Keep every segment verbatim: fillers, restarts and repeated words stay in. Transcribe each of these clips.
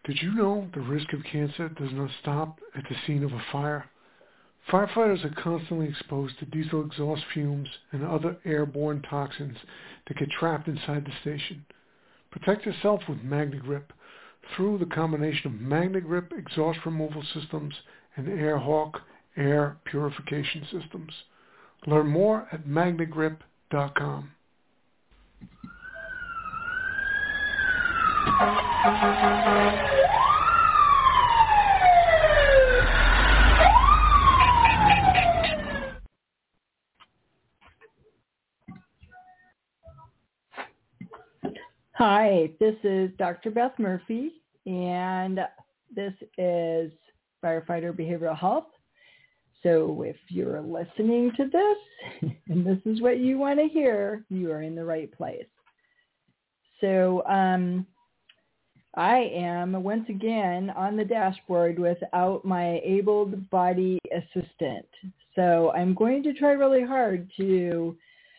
Did you know the risk of cancer does not stop at the scene of a fire? Firefighters are constantly exposed to diesel exhaust fumes and other airborne toxins that get trapped inside the station. Protect yourself with MagnaGrip through the combination of MagnaGrip exhaust removal systems and AirHawk air purification systems. Learn more at magna grip dot com. Hi, this is Doctor Beth Murphy, and this is Firefighter Behavioral Health. So if you're listening to this, and this is what you want to hear, you are in the right place. So um, I am once again on the dashboard without my abled body assistant. So I'm going to try really hard to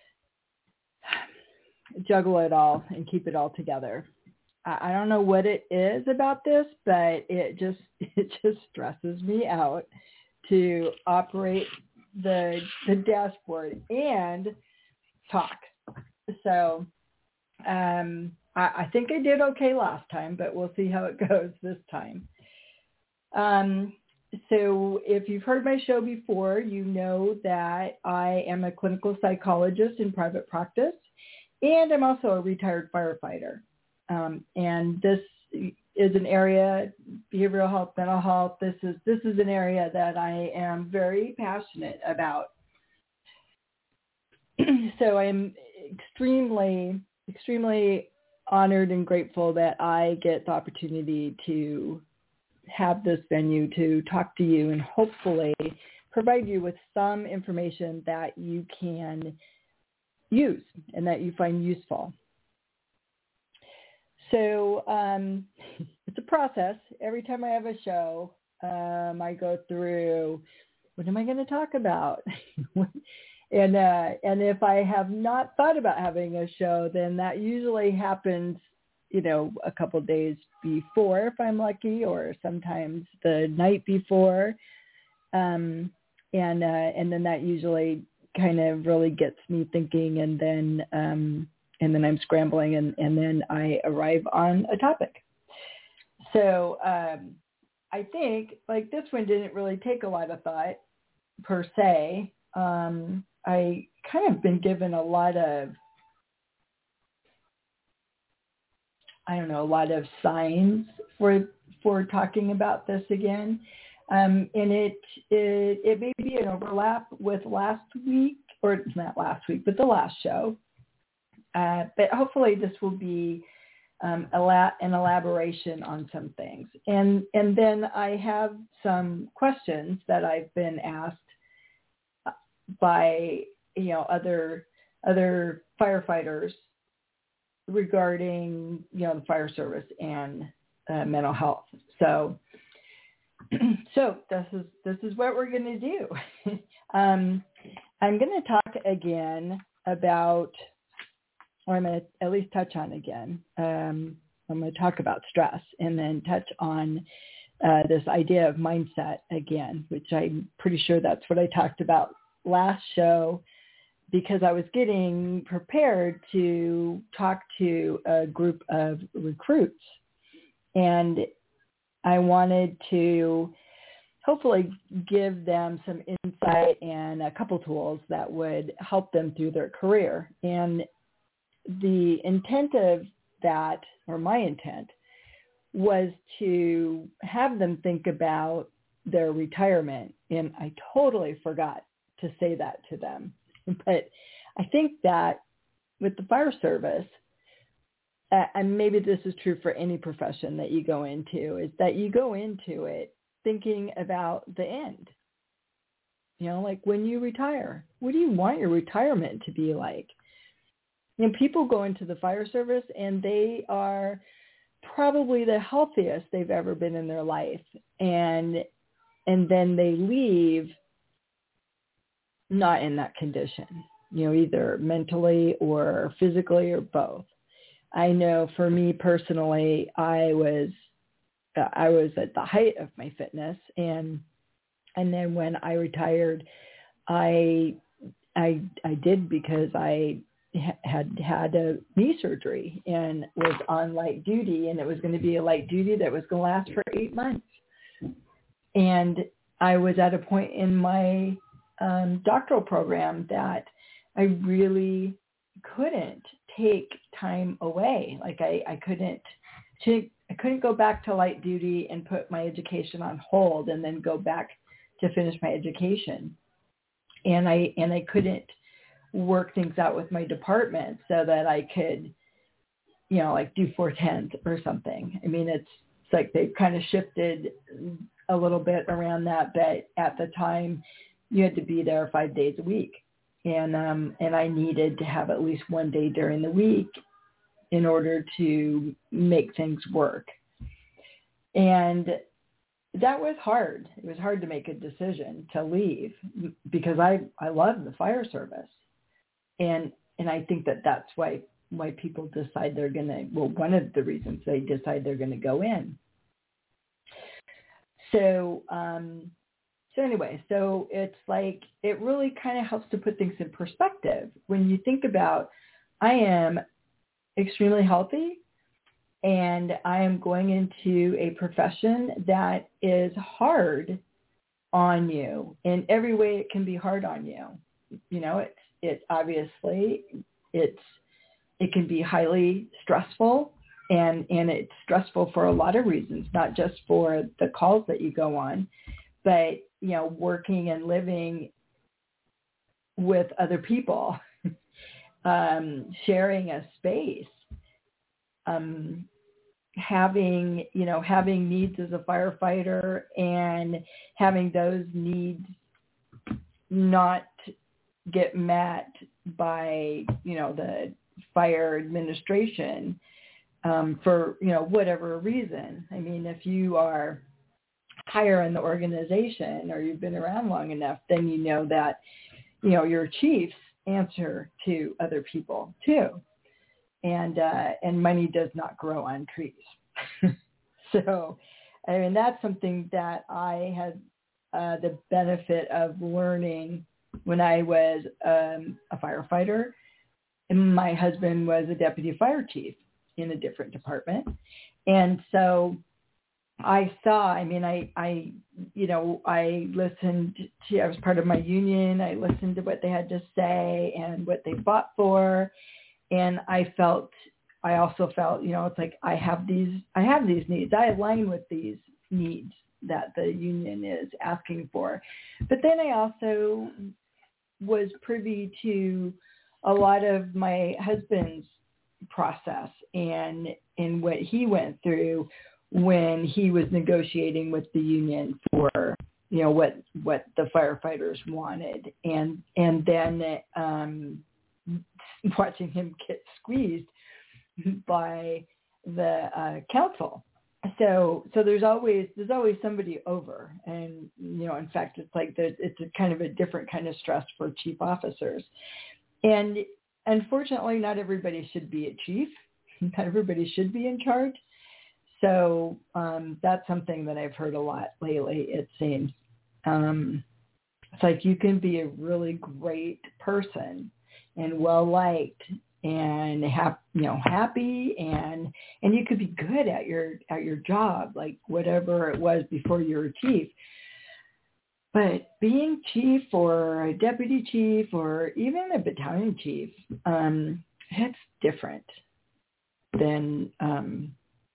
juggle it all and keep it all together. I don't know what it is about this, but it just it just stresses me out to operate the the dashboard and talk. So um, I, I think I did okay last time, but we'll see how it goes this time. Um, so if you've heard my show before, you know that I am a clinical psychologist in private practice. And I'm also a retired firefighter. Um, and this is an area, behavioral health, mental health, this is this is an area that I am very passionate about. So I'm extremely, extremely honored and grateful that I get the opportunity to have this venue to talk to you and hopefully provide you with some information that you can use and that you find useful. So um, it's a process. Every time I have a show, um, I go through, what am I going to talk about? and uh, and if I have not thought about having a show, then that usually happens, you know, a couple days before, if I'm lucky, or sometimes the night before. Um, and uh, and then that usually kind of really gets me thinking, and then um, and then I'm scrambling, and, and then I arrive on a topic. So um, I think like this one didn't really take a lot of thought per se. Um, I kind of been given a lot of, I don't know, a lot of signs for for talking about this again. Um, and it, it it may be an overlap with last week, or not last week, but the last show. Uh, but hopefully this will be um, a la- an elaboration on some things. And and then I have some questions that I've been asked by, you know, other other firefighters regarding, you know, the fire service and uh, mental health. So. So this is this is what we're going to do. um, I'm going to talk again about, or I'm going to at least touch on again. Um, I'm going to talk about stress and then touch on uh, this idea of mindset again, which I'm pretty sure that's what I talked about last show, because I was getting prepared to talk to a group of recruits, and I wanted to hopefully give them some insight and a couple tools that would help them through their career. And the intent of that, or my intent, was to have them think about their retirement. And I totally forgot to say that to them. But I think that with the fire service, Uh, and maybe this is true for any profession that you go into, is that you go into it thinking about the end. You know, like when you retire, what do you want your retirement to be like? You know, people go into the fire service and they are probably the healthiest they've ever been in their life. And and then they leave not in that condition, you know, either mentally or physically or both. I know for me personally, I was I was at the height of my fitness, and and then when I retired, I I I did because I had had a knee surgery and was on light duty, and it was going to be a light duty that was going to last for eight months. And I was at a point in my um, doctoral program that I really couldn't take time away. Like I, I couldn't, I couldn't go back to light duty and put my education on hold and then go back to finish my education. And I, and I couldn't work things out with my department so that I could, you know, like do four tens or something. I mean, it's, it's like they've kind of shifted a little bit around that, but at the time you had to be there five days a week. And, um, and I needed to have at least one day during the week in order to make things work. And that was hard. It was hard to make a decision to leave because I, I love the fire service. And, and I think that that's why, why people decide they're going to, well, one of the reasons they decide they're going to go in. So, um, so anyway, so it's like, it really kind of helps to put things in perspective. When you think about, I am extremely healthy and I am going into a profession that is hard on you in every way it can be hard on you. You know, it's, it obviously it's, it can be highly stressful. And, and it's stressful for a lot of reasons, not just for the calls that you go on, but, you know, working and living with other people, um, sharing a space, um, having, you know, having needs as a firefighter and having those needs not get met by, you know, the fire administration. Um, for, you know, whatever reason. I mean, if you are higher in the organization or you've been around long enough, then you know that, you know, your chiefs answer to other people too. And, uh, and money does not grow on trees. So, I mean, that's something that I had uh, the benefit of learning when I was um, a firefighter. And my husband was a deputy fire chief in a different department. And so I saw, I mean, I, I, you know, I listened to, I was part of my union. I listened to what they had to say and what they fought for. And I felt, I also felt, you know, it's like, I have these, I have these needs. I align with these needs that the union is asking for. But then I also was privy to a lot of my husband's process and and what he went through when he was negotiating with the union for, you know, what what the firefighters wanted, and and then um, watching him get squeezed by the uh, council. So so there's always there's always somebody over, and you know, in fact, it's like there's, it's a kind of a different kind of stress for chief officers. And unfortunately, not everybody should be a chief. Not everybody should be in charge. So um, that's something that I've heard a lot lately, it seems. Um, it's like you can be a really great person and well-liked and ha- you know, happy, and and you could be good at your at your job, like whatever it was before you were chief. But being chief or a deputy chief or even a battalion chief, um, it's different than um,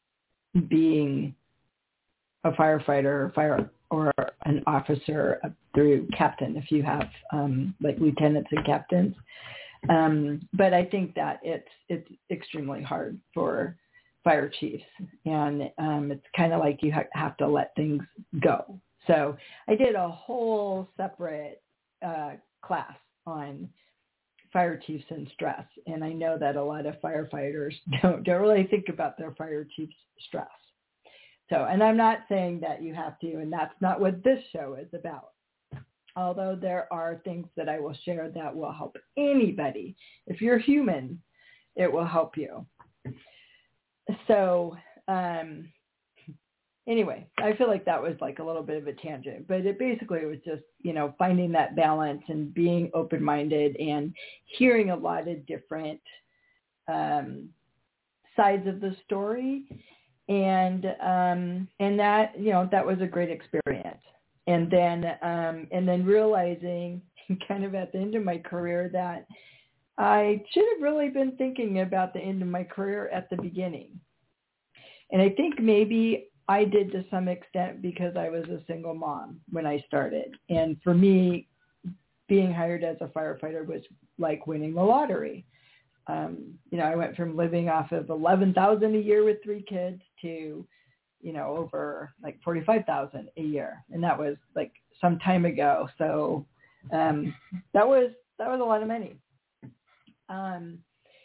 being a firefighter or fire or an officer up through captain if you have um, like lieutenants and captains. Um, but I think that it's it's extremely hard for fire chiefs, and um, it's kind of like you ha- have to let things go. So I did a whole separate uh, class on fire chiefs and stress, and I know that a lot of firefighters don't don't really think about their fire chief's stress. So, and I'm not saying that you have to, and that's not what this show is about. Although there are things that I will share that will help anybody. If you're human, it will help you. So, um, anyway, I feel like that was like a little bit of a tangent, but it basically was just, you know, finding that balance and being open-minded and hearing a lot of different um, sides of the story. And, um, and that, you know, that was a great experience. And then, um, and then realizing kind of at the end of my career that I should have really been thinking about the end of my career at the beginning. And I think maybe I did to some extent because I was a single mom when I started. And for me, being hired as a firefighter was like winning the lottery. Um, you know, I went from living off of eleven thousand dollars a year with three kids to, you know, over like forty-five thousand dollars a year. And that was like some time ago. So um, that was, that was a lot of money. Um,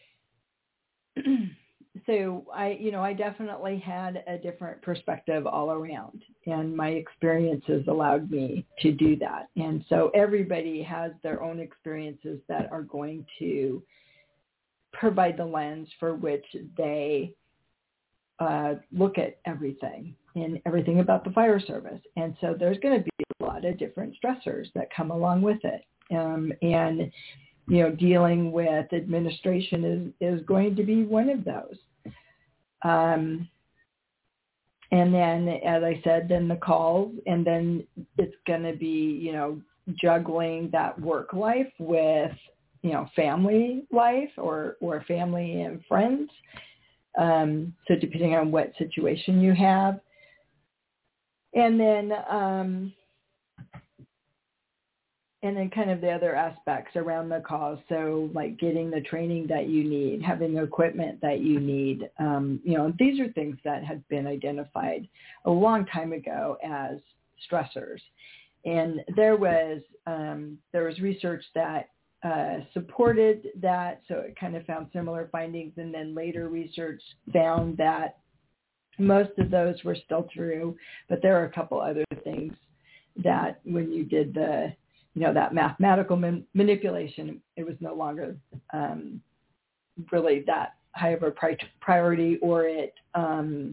so I, you know, I definitely had a different perspective all around, and my experiences allowed me to do that. And so everybody has their own experiences that are going to provide the lens for which they uh, look at everything and everything about the fire service. And so there's going to be a lot of different stressors that come along with it. Um, and, you know, dealing with administration is, is going to be one of those. Um, and then, as I said, then the calls, and then it's going to be, you know, juggling that work life with, you know, family life or, or family and friends. Um, so depending on what situation you have. And then, um, and then kind of the other aspects around the calls. So like getting the training that you need, having the equipment that you need. Um, you know, these are things that had been identified a long time ago as stressors. And there was, um, there was research that uh, supported that. So it kind of found similar findings. And then later research found that most of those were still true, but there are a couple other things that when you did the, you know, that mathematical man- manipulation, it was no longer um, really that high of a pri- priority, or it, um,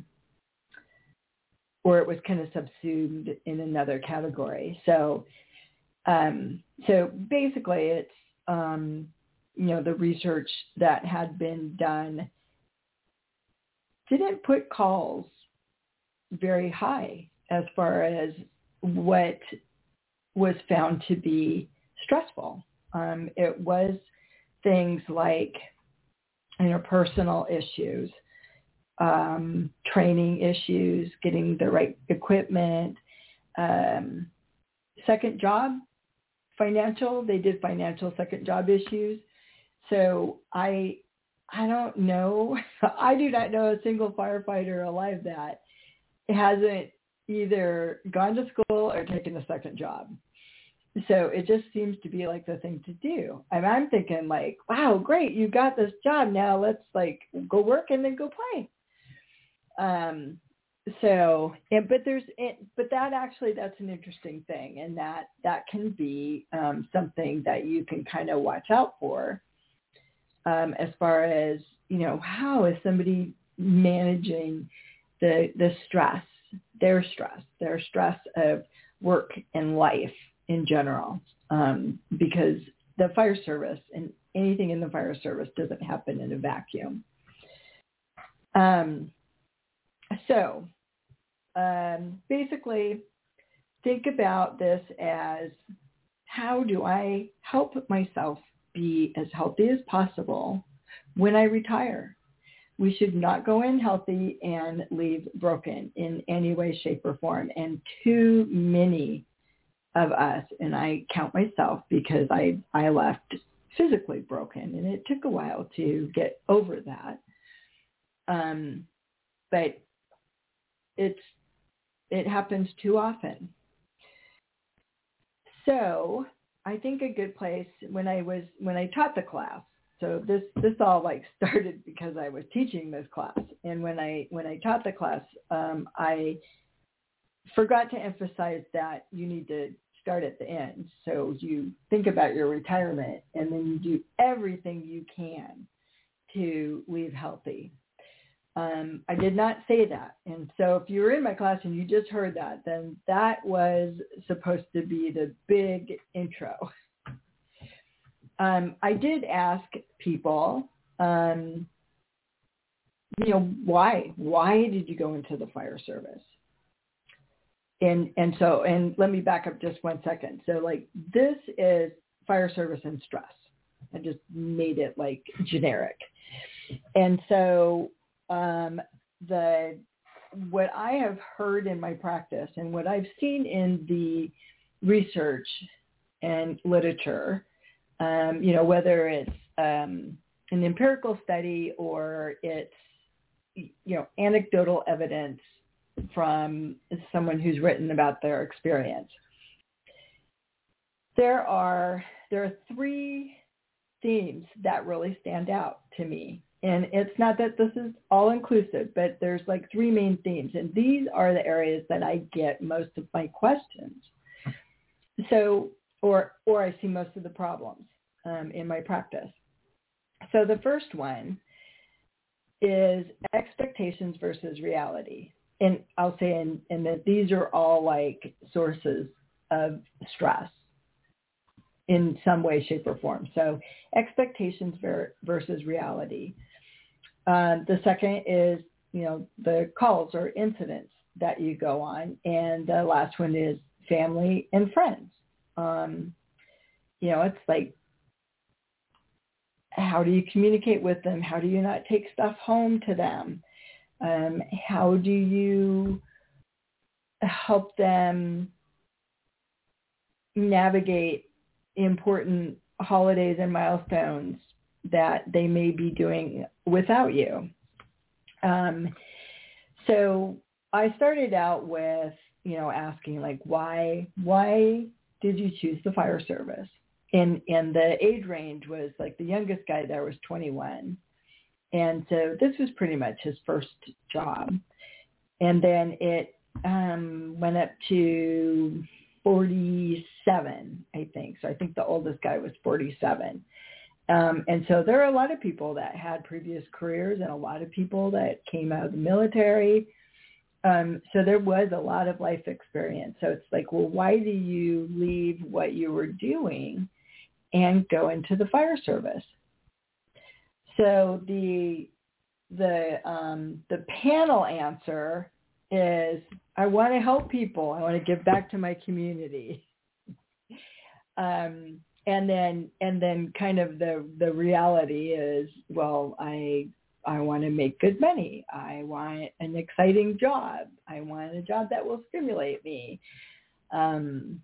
or it was kind of subsumed in another category. So, um, so basically, it's um, you know, the research that had been done didn't put calls very high as far as what was found to be stressful. Um, it was things like interpersonal issues, um, training issues, getting the right equipment, um, second job, financial. They did financial second job issues. So I, I don't know. I do not know a single firefighter alive that hasn't either gone to school or taken a second job. So it just seems to be like the thing to do. And I'm thinking like, wow, great, you got this job. Now let's like go work and then go play. Um, so, and, but there's, it, but that actually, that's an interesting thing. And that, that can be um, something that you can kind of watch out for um, as far as, you know, how is somebody managing the, the stress, their stress, their stress of work and life in general, um, because the fire service and anything in the fire service doesn't happen in a vacuum. Um, so um, basically, think about this as, how do I help myself be as healthy as possible when I retire? We should not go in healthy and leave broken in any way, shape, or form. And too many of us, and I count myself because I, I left physically broken, and it took a while to get over that. Um, but it's, it happens too often. So I think a good place when I was, when I taught the class, so this, this all like started because I was teaching this class. And when I, when I taught the class, um, I forgot to emphasize that you need to start at the end. So you think about your retirement, and then you do everything you can to leave healthy. Um, I did not say that. And so if you were in my class and you just heard that, then that was supposed to be the big intro. Um, I did ask people, um, you know, why? Why did you go into the fire service? And and so, and let me back up just one second. So like this is fire service and stress. I just made it like generic. And so um, the what I have heard in my practice and what I've seen in the research and literature, um, you know, whether it's um, an empirical study or it's, you know, anecdotal evidence from someone who's written about their experience, there are there are three themes that really stand out to me. And it's not that this is all inclusive, but there's like three main themes. And these are the areas that I get most of my questions. So, or, or I see most of the problems um, in my practice. So the first one is expectations versus reality. And I'll say in, in that these are all like sources of stress in some way, shape, or form. So expectations ver- versus reality. Uh, the second is, you know, the calls or incidents that you go on. And the last one is family and friends. Um, you know, it's like, how do you communicate with them? How do you not take stuff home to them? Um, how do you help them navigate important holidays and milestones that they may be doing without you? Um, so I started out with, you know, asking like, why, why did you choose the fire service? And, and the age range was like the youngest guy there was twenty-one. And so this was pretty much his first job. And then it um, went up to forty-seven, I think. So I think the oldest guy was forty-seven. Um, and so there are a lot of people that had previous careers and a lot of people that came out of the military. Um, so there was a lot of life experience. So it's like, well, why do you leave what you were doing and go into the fire service? So the the um, the panel answer is, I want to help people. I want to give back to my community. Um, and then and then kind of the the reality is, well, I I want to make good money. I want an exciting job. I want a job that will stimulate me. Um,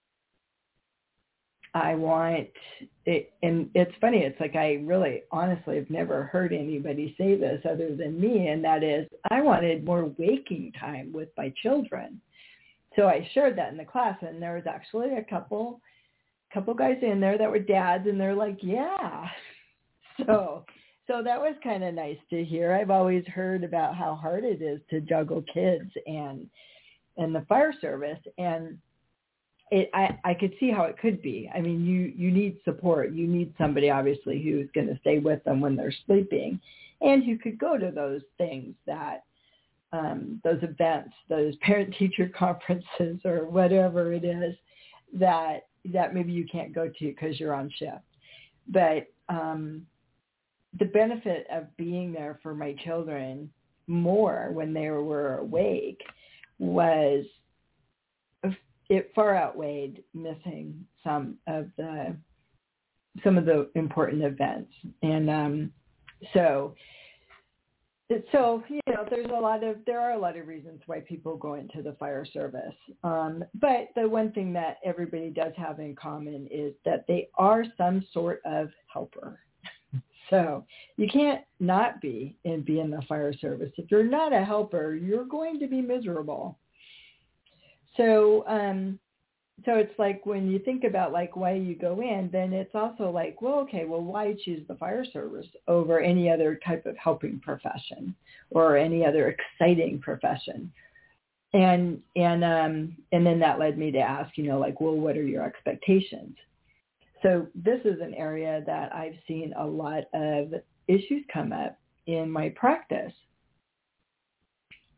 I want it, and it's funny. It's like I really, honestly, have never heard anybody say this other than me, and that is, I wanted more waking time with my children. So I shared that in the class, and there was actually a couple, couple guys in there that were dads, and they're like, yeah. So, so that was kind of nice to hear. I've always heard about how hard it is to juggle kids and and the fire service, and It, I, I could see how it could be. I mean, you, you need support. You need somebody, obviously, who's going to stay with them when they're sleeping and who could go to those things that, um, those events, those parent-teacher conferences or whatever it is that that maybe you can't go to because you're on shift. But um, the benefit of being there for my children more when they were awake was it far outweighed missing some of the some of the important events. And um, so, so you know, there's a lot of there are a lot of reasons why people go into the fire service. Um, but the one thing that everybody does have in common is that they are some sort of helper. So you can't not be and be in the fire service. If you're not a helper, you're going to be miserable. So, um, so it's like when you think about like why you go in, then it's also like, well, okay, well, why choose the fire service over any other type of helping profession or any other exciting profession? And and um, and then that led me to ask, you know, like, well, what are your expectations? So this is an area that I've seen a lot of issues come up in my practice.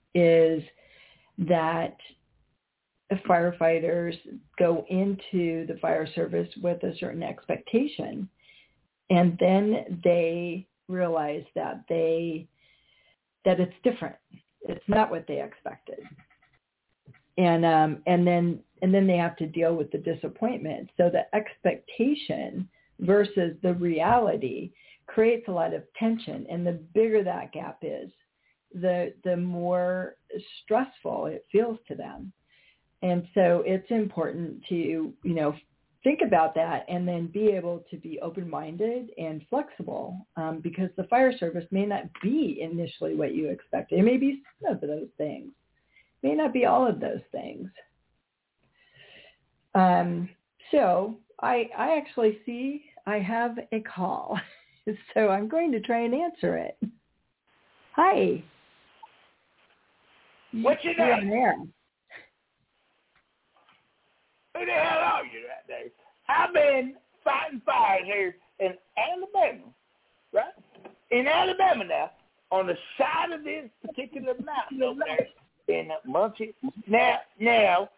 is that firefighters go into the fire service with a certain expectation, and then they realize that they that it's different. It's not what they expected, and um, and then and then they have to deal with the disappointment. So the expectation versus the reality creates a lot of tension, and the bigger that gap is, the the more stressful it feels to them. And so it's important to, you know, think about that and then be able to be open-minded and flexible, um, because the fire service may not be initially what you expected. It may be some of those things. It may not be all of those things. Um, so I, I actually see I have a call. So I'm going to try and answer it. Hi. What's your You're name? on air. Who the hell are you right there? I've been fighting fires here in Alabama, right? In Alabama now, on the side of this particular mountain over there in Muncie. Now, now,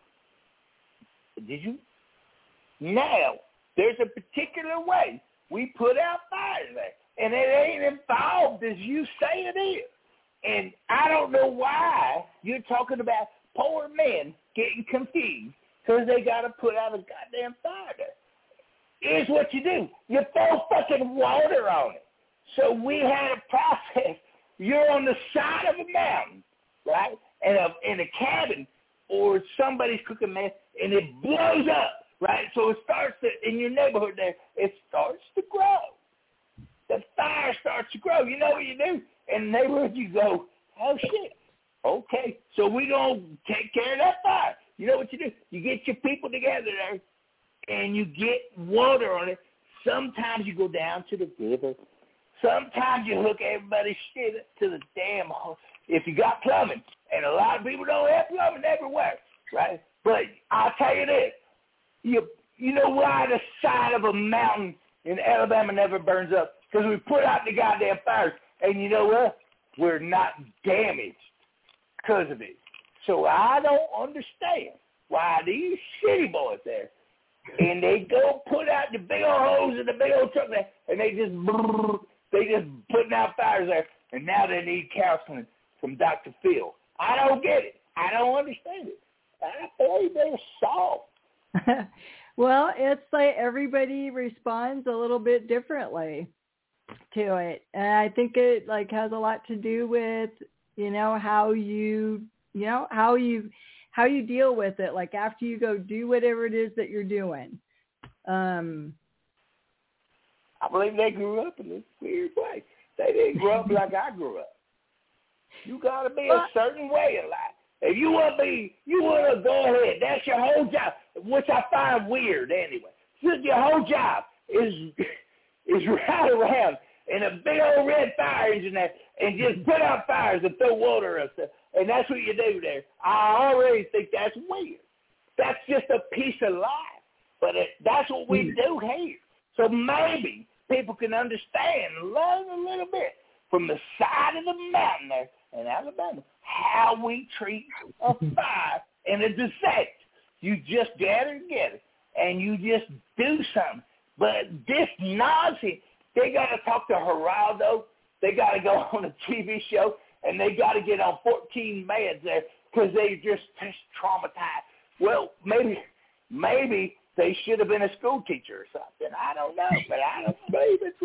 did you? Now, there's a particular way we put out fires there, and it ain't involved as you say it is. And I don't know why you're talking about poor men getting confused because they got to put out a goddamn fire there. Here's what you do. You throw fucking water on it. So we had a process. You're on the side of a mountain, right, and a, in a cabin or somebody's cooking mess, and it blows up, right? So it starts to, in your neighborhood there, it starts to grow. The fire starts to grow. You know what you do? In the neighborhood, you go, oh, shit. Okay, so we're going to take care of that fire. You know what you do? You get your people together there, and you get water on it. Sometimes you go down to the river. Sometimes you hook everybody's shit to the damn hole. If you got plumbing, and a lot of people don't have plumbing everywhere, right? But I'll tell you this. You, you know why the side of a mountain in Alabama never burns up? Because we put out the goddamn fires. And you know what? We're not damaged because of it. So I don't understand why these shitty boys there, and they go put out the big old hose in the big old truck there, and they just, they just putting out fires there, and now they need counseling from Doctor Phil. I don't get it. I don't understand it. I believe they're soft. Well, it's like everybody responds a little bit differently to it, and I think it like has a lot to do with, you know, how you you know how you how you deal with it, like after you go do whatever it is that you're doing. um I believe they grew up in this weird way. They didn't grow up like I grew up. You gotta be a certain way in life. If you want to be, you want to go ahead. That's your whole job, which I find weird anyway. Just your whole job is is ride around in a big old red fire engine there and just put out fires and throw water and stuff. And that's what you do there. I already think that's weird. That's just a piece of life. But it, that's what we do here. So maybe people can understand, learn a little bit from the side of the mountain there in Alabama, how we treat a fire and a disaster. You just gather together and you just do something. But this nonsense, they got to talk to Geraldo. They got to go on a T V show, and they got to get on fourteen meds there because they just, just traumatized. Well, maybe maybe they should have been a school teacher or something. I don't know, but I don't believe it's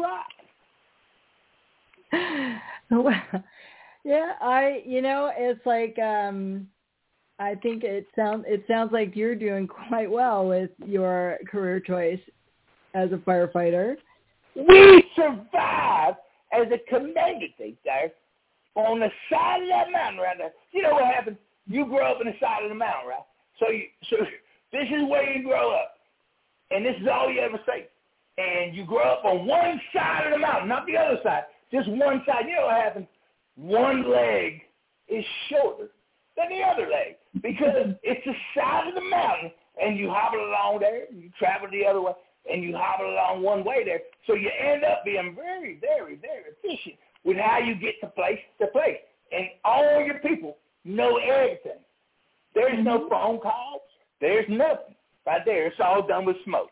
right. Well, yeah, I, you know, it's like, um, I think it sounds, it sounds like you're doing quite well with your career choice as a firefighter. We survived as a community there on the side of that mountain right there. You know what happened? You grow up on the side of the mountain, right? So, you, so this is where you grow up, and this is all you ever see. And you grow up on one side of the mountain, not the other side, just one side. You know what happens? One leg is shorter than the other leg because it's the side of the mountain, and you hobble along there, you travel the other way, and you hobble along one way there. So you end up being very, very, very efficient with how you get to place to place. And all your people know everything. There's mm-hmm. no phone calls. There's nothing. Right there. It's all done with smoke.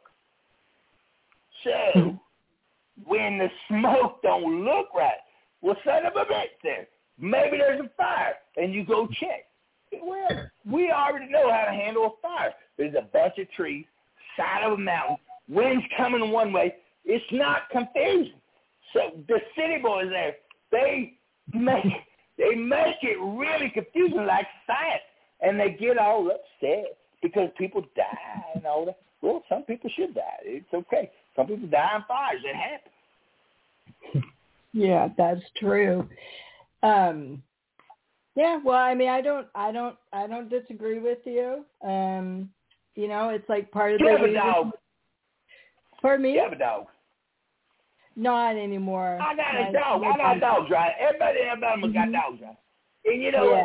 So when the smoke don't look right, well, son of a bitch there. Maybe there's a fire, and you go check. Well, we already know how to handle a fire. There's a bunch of trees, side of a mountain, wind's coming one way. It's not confusing. So the city boys there, they make they make it really confusing, like science, and they get all upset because people die and all that. Well, some people should die. It's okay. Some people die in fires. It happens. Yeah, that's true. Um, yeah, well, I mean, I don't, I don't, I don't disagree with you. Um, you know, it's like part of you the have a reason. dog. Pardon me? You have a dog. Not anymore. I got my, a dog. my I got dogs, right? Everybody in Alabama mm-hmm. got dogs, right? And you know yeah. what?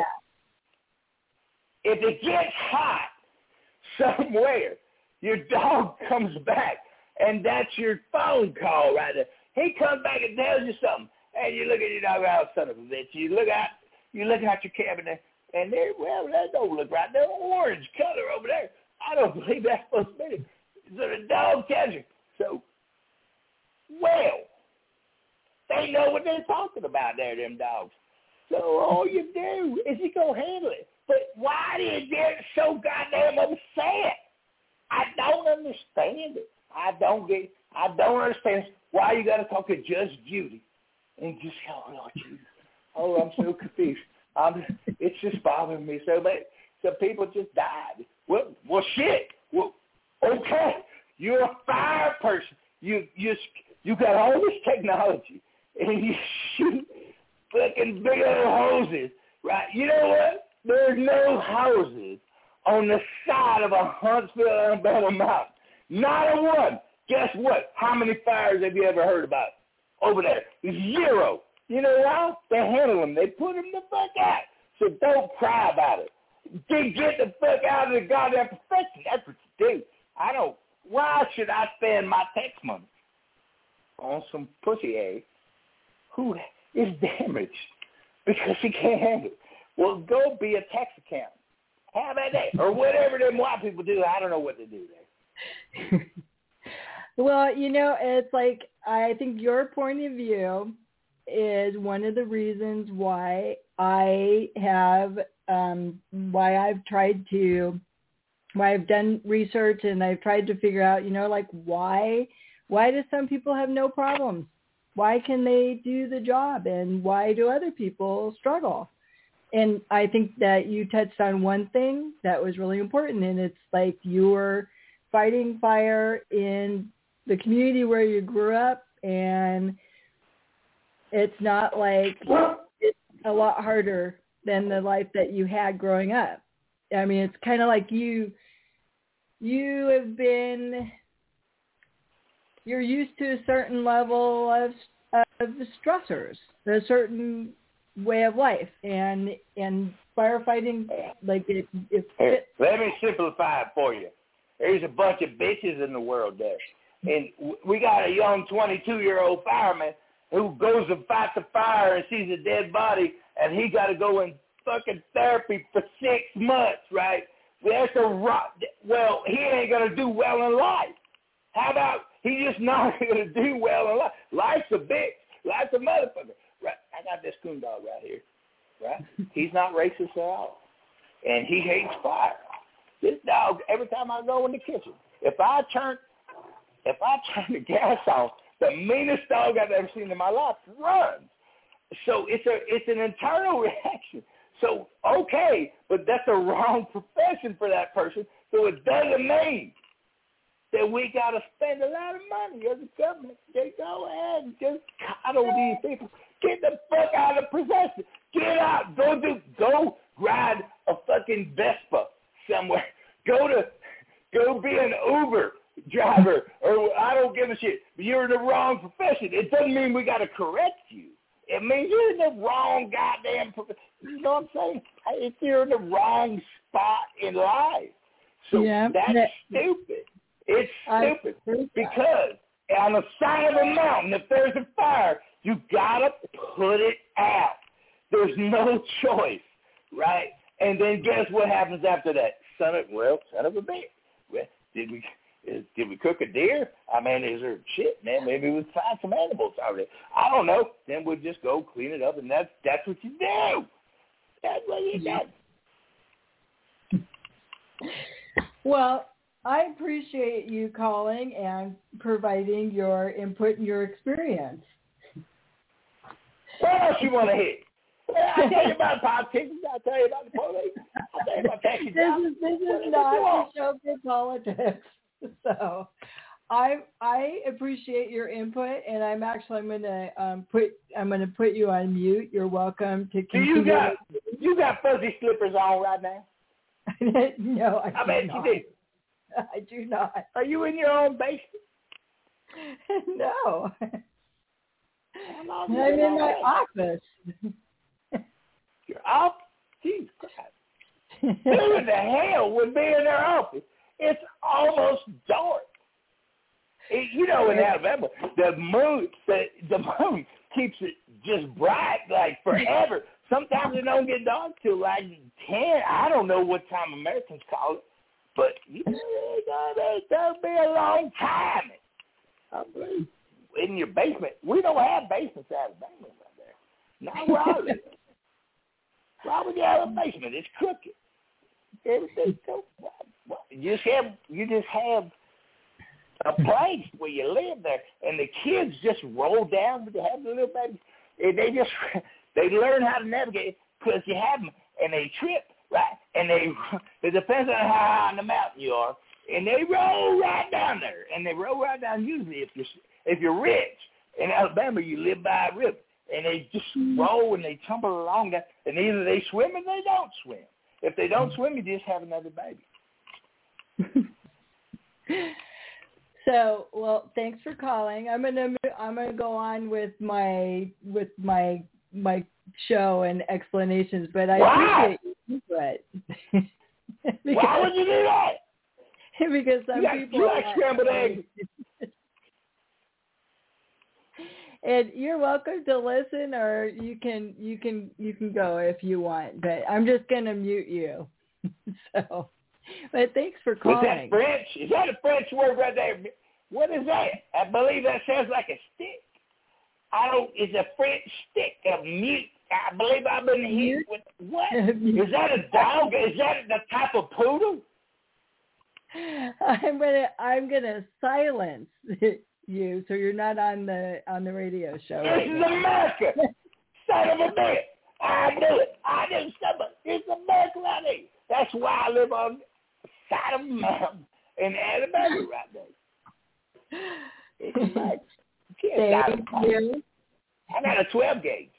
If it gets hot somewhere, your dog comes back, and that's your phone call right there. He comes back and tells you something, and you look at your dog, oh, son of a bitch. You look out, you look out your cabin there, and there, well, that don't look right. They're orange color over there. I don't believe that's supposed to be. So the dog tells you. So, well, they know what they're talking about there, them dogs. So all you do is you go handle it. But why do you get so goddamn upset? I don't understand it. I don't get. I don't understand why you got to talk to Judge Judy and just go, oh, Lord Jesus. Oh, I'm so confused. I'm, it's just bothering me so bad. So people just died. Well, well, shit. Well, okay. You're a fire person. You you you got all this technology, and you shoot fucking big old hoses, right? You know what? There's no houses on the side of a Huntsville, Alabama mountain. Not a one. Guess what? How many fires have you ever heard about over there? Zero. You know why? They handle them. They put them the fuck out. So don't cry about it. Get, get the fuck out of the goddamn profession. That's what you do. I don't. Why should I spend my tax money on some pussy egg who is damaged because he can't handle it? Well, go be a tax accountant. How about that? Or whatever them white people do. I don't know what they do there. Well, you know, it's like I think your point of view is one of the reasons why I have, um, why I've tried to, why I've done research and I've tried to figure out, you know, like why, why do some people have no problems? Why can they do the job and why do other people struggle? And I think that you touched on one thing that was really important, and it's like you're fighting fire in the community where you grew up, and it's not like it's a lot harder than the life that you had growing up. I mean, it's kind of like you, you have been, you're used to a certain level of, of stressors, a certain way of life, and and firefighting, like it, it Here, let me simplify it for you. There's a bunch of bitches in the world there, and we got a young twenty-two-year-old fireman who goes to fight the fire and sees a dead body, and he got to go in fucking therapy for six months, right? That's a rock. Well, he ain't gonna do well in life. How about he just not gonna do well in life? Life's a bitch. Life's a motherfucker. Right, I got this coon dog right here, right? He's not racist at all, and he hates fire. This dog, every time I go in the kitchen, if I turn, if I turn the gas off, the meanest dog I've ever seen in my life runs. So it's a, it's an internal reaction. So okay, but that's a wrong profession for that person. So it doesn't mean that we got to spend a lot of money as a government. They go ahead and just coddle these people. Get the fuck out of the profession. Get out. Go do. Go ride a fucking Vespa somewhere. Go to. Go be an Uber driver, or I don't give a shit. You're in the wrong profession. It doesn't mean we got to correct you. It means you're in the wrong goddamn profession. You know what I'm saying? If you're in the wrong spot in life. So yeah, that's that, stupid. It's stupid because on the side of a mountain, if there's a fire, you gotta put it out. There's no choice. right? And then guess what happens after that? Son of, well, son of a bitch. Well, did we is, did we cook a deer? I mean, is there shit, man? Maybe we'll find some animals out there. I don't know. Then we'll just go clean it up, and that's that's what you do. That's what you do. Well, I appreciate you calling and providing your input and your experience. What else you want to hit? Well, I'll tell you about politics. I'll tell you about the police. I'll tell you about taxi This drivers. is, this What is else not you a want? show for politics. So I I appreciate your input, and I'm actually I'm gonna um, put I'm gonna put you on mute. You're welcome to Do continue. you got you got fuzzy slippers on right now? No, I, I do bet not. you do. I do not. Are you in your own basement? No. I'm I'm in my office. Your office? Jesus Christ. Who in the hell would be in their office? It's almost dark. It, you know, in Alabama, the moon, the, the moon keeps it just bright like forever. Sometimes it don't get dark till like ten. I don't know what time Americans call it, but you know, it's gonna be a long time. I believe in your basement. We don't have basements out of Alabama right there. Not where I live. Why would you have a basement? It's crooked. Everything's so. You just have you just have a place where you live there, and the kids just roll down to have the little babies, and they just they learn how to navigate because you have them, and they trip right, and they it depends on how high on the mountain you are, and they roll right down there, and they roll right down. Usually, if you're if you're rich in Alabama, you live by a river, and they just roll and they tumble along that, and either they swim or they don't swim. If they don't swim, you just have another baby. So, well, thanks for calling. I'm gonna I'm gonna go on with my with my my show and explanations, but I Why? appreciate you input. Why would you do that? Because some You like, people you like scrambled eggs. And you're welcome to listen, or you can you can you can go if you want. But I'm just gonna mute you. So, but thanks for calling. Was that French? Is that a French word right there? What is that? I believe that sounds like a stick. I don't. It's a French stick. A mute. I believe I've been hit with what? Is that a dog? Is that the type of poodle? I'm gonna I'm gonna silence you, so you're not on the on the radio show. This right is now. America, son of a bitch. I knew it. I knew something. It's America right here. That's why I live on the side of the mountain in Alabama right there. It's America. You can't Thank stop it. you. I got a twelve gauge.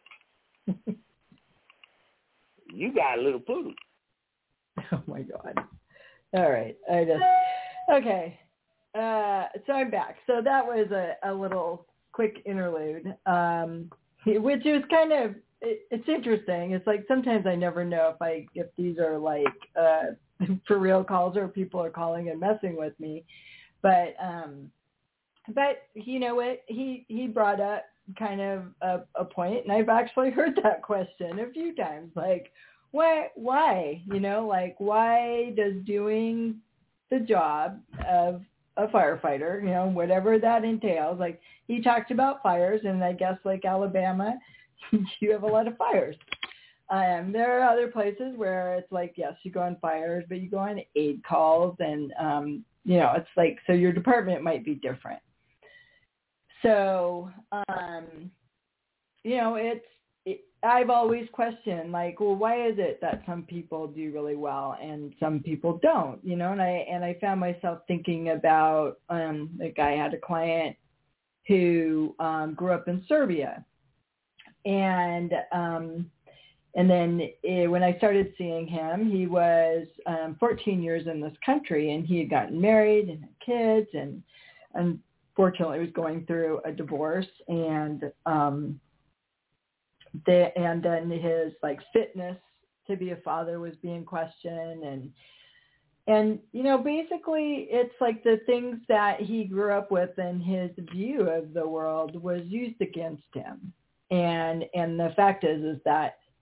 You got a little poodle. Oh my God. All right. I just okay. Uh, so I'm back. So that was a, a little quick interlude, um, which is kind of it, it's interesting. It's like sometimes I never know if I if these are like uh, for real calls or people are calling and messing with me. But um, but you know what? He he brought up kind of a, a point, and I've actually heard that question a few times. Like, why why you know like why does doing the job of a firefighter, you know, whatever that entails. Like he talked about fires, and I guess like Alabama, you have a lot of fires. Um, there are other places where it's like, yes, you go on fires, but you go on aid calls, and um, you know, it's like so your department might be different. So, um, you know, it's it, I've always questioned like, well, why is it that some people do really well and some people don't? You know, and I and I found myself thinking about um, like I had a client who um, grew up in Serbia, and um, and then it, when I started seeing him, he was um, fourteen years in this country, and he had gotten married and had kids, and unfortunately was going through a divorce, and um, The, and then his like fitness to be a father was being questioned, and and you know basically it's like the things that he grew up with and his view of the world was used against him, and and the fact is is that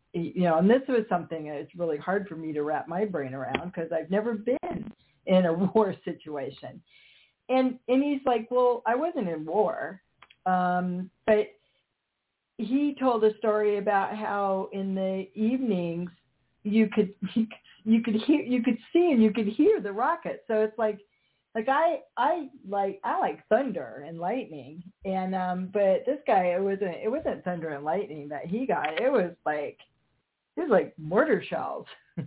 you know, and this was something that's really hard for me to wrap my brain around because I've never been in a war situation. And and he's like, well, I wasn't in war, um, but he told a story about how in the evenings you could you could, you could hear you could see and you could hear the rockets. So it's like like I I like I like thunder and lightning, and um, but this guy it wasn't it wasn't thunder and lightning that he got. It was like it was like mortar shells.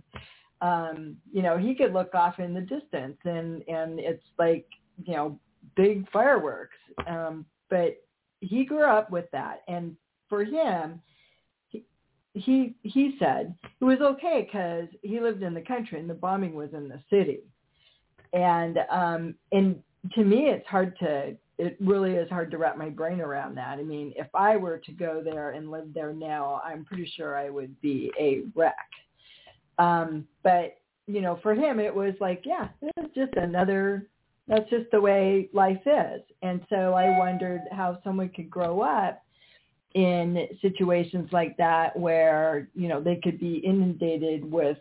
um, you know, he could look off in the distance, and and it's like, you know, big fireworks. Um, but he grew up with that, and for him, he he, he said it was okay because he lived in the country and the bombing was in the city. And um, and to me, it's hard to it really is hard to wrap my brain around that. I mean, if I were to go there and live there now, I'm pretty sure I would be a wreck. Um, but you know, for him, it was like, yeah, it's just another. That's just the way life is. And so I wondered how someone could grow up in situations like that where, you know, they could be inundated with,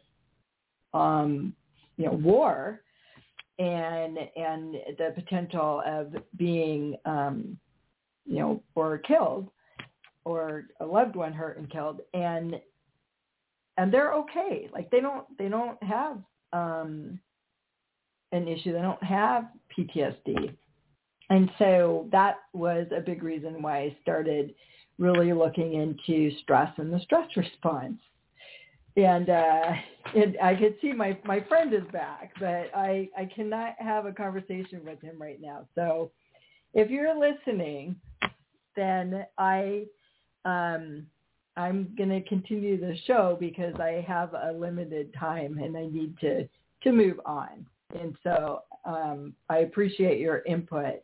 um, you know, war and and the potential of being, um, you know, or killed or a loved one hurt and killed. And and they're okay. Like they don't they don't have um, an issue. They don't have P T S D. And so that was a big reason why I started really looking into stress and the stress response. And, uh, and I could see my, my friend is back, but I, I cannot have a conversation with him right now. So if you're listening, then I, um, I'm going to continue the show because I have a limited time and I need to, to move on. And so um, I appreciate your input.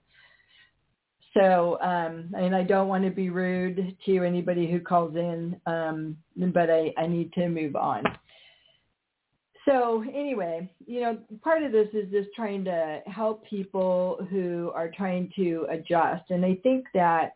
So, um, and I don't want to be rude to anybody who calls in, um, but I, I need to move on. So anyway, you know, part of this is just trying to help people who are trying to adjust. And I think that,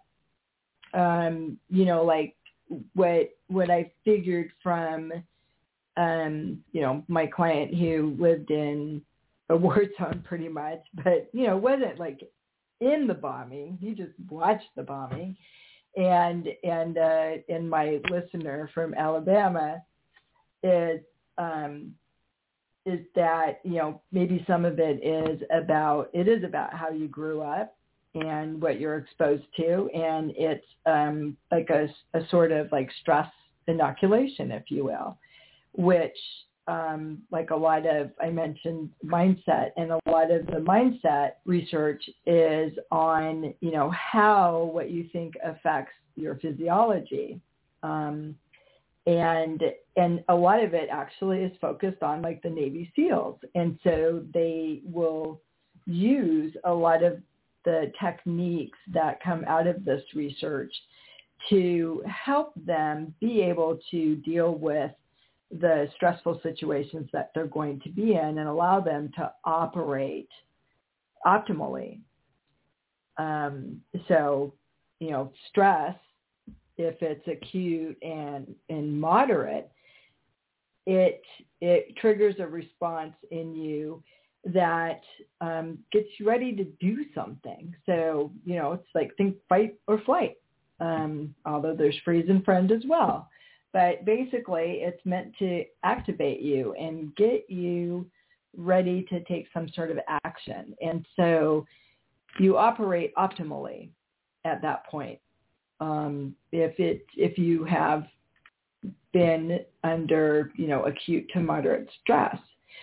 um, you know, like what what I figured from, um, you know, my client who lived in a war zone pretty much, but, you know, wasn't like in the bombing. He just watched the bombing. And and uh, and my listener from Alabama is um, is that, you know, maybe some of it is about it is about how you grew up and what you're exposed to, and it's um, like a, a sort of like stress inoculation, if you will, which um, like a lot of, I mentioned mindset, and a lot of the mindset research is on, you know, how what you think affects your physiology. Um, and, and a lot of it actually is focused on like the Navy SEALs. And so they will use a lot of the techniques that come out of this research to help them be able to deal with the stressful situations that they're going to be in and allow them to operate optimally. Um, so, you know, stress, if it's acute and, and moderate, it it triggers a response in you that um, gets you ready to do something. So, you know, it's like think fight or flight, um, although there's freeze and friend as well. But basically, it's meant to activate you and get you ready to take some sort of action. And so you operate optimally at that point. Um, if it if you have been under, you know, acute to moderate stress,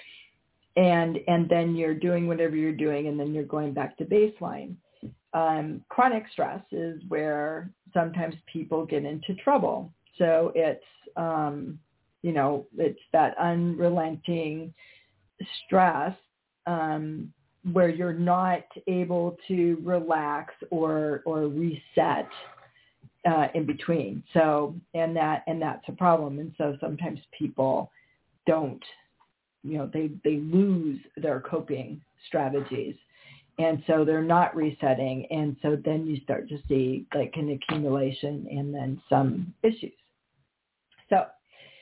and and then you're doing whatever you're doing, and then you're going back to baseline. Um, chronic stress is where sometimes people get into trouble. So it's, um, you know, it's that unrelenting stress um, where you're not able to relax or or reset uh, in between. So, and that and that's a problem. And so sometimes people don't, you know, they, they lose their coping strategies. And so they're not resetting. And so then you start to see like an accumulation and then some issues. So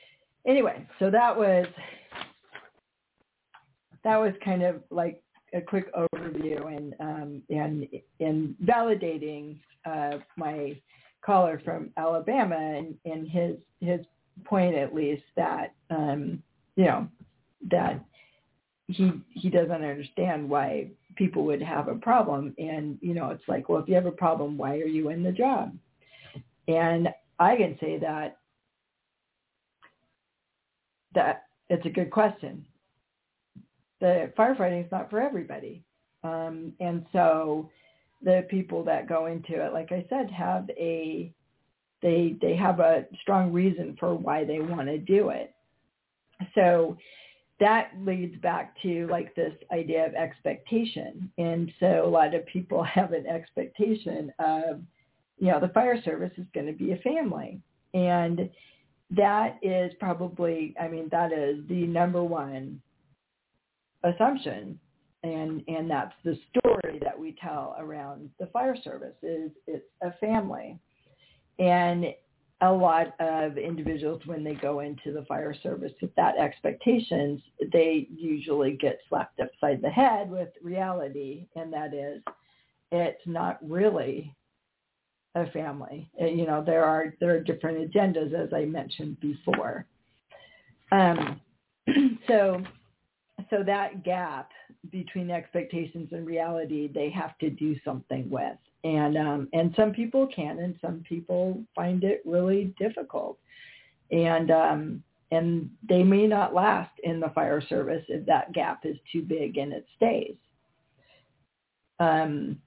anyway, so that was that was kind of like a quick overview and um, and in validating uh, my caller from Alabama and, and his his point, at least, that um, you know that he he doesn't understand why people would have a problem. And you know, it's like, well, if you have a problem, why are you in the job? And I can say that that it's a good question. The firefighting is not for everybody. Um, and so the people that go into it, like I said, have a, they, they have a strong reason for why they want to do it. So that leads back to like this idea of expectation. And so a lot of people have an expectation of, you know, the fire service is going to be a family. And that is probably, I mean, that is the number one assumption, and and that's the story that we tell around the fire service, is it's a family. And a lot of individuals, when they go into the fire service with that expectations, they usually get slapped upside the head with reality, and that is, it's not really a family. You know, there are there are different agendas, as I mentioned before. Um, so. So that gap between expectations and reality, they have to do something with. And um, and some people can, and some people find it really difficult. And um, and they may not last in the fire service if that gap is too big and it stays. Um,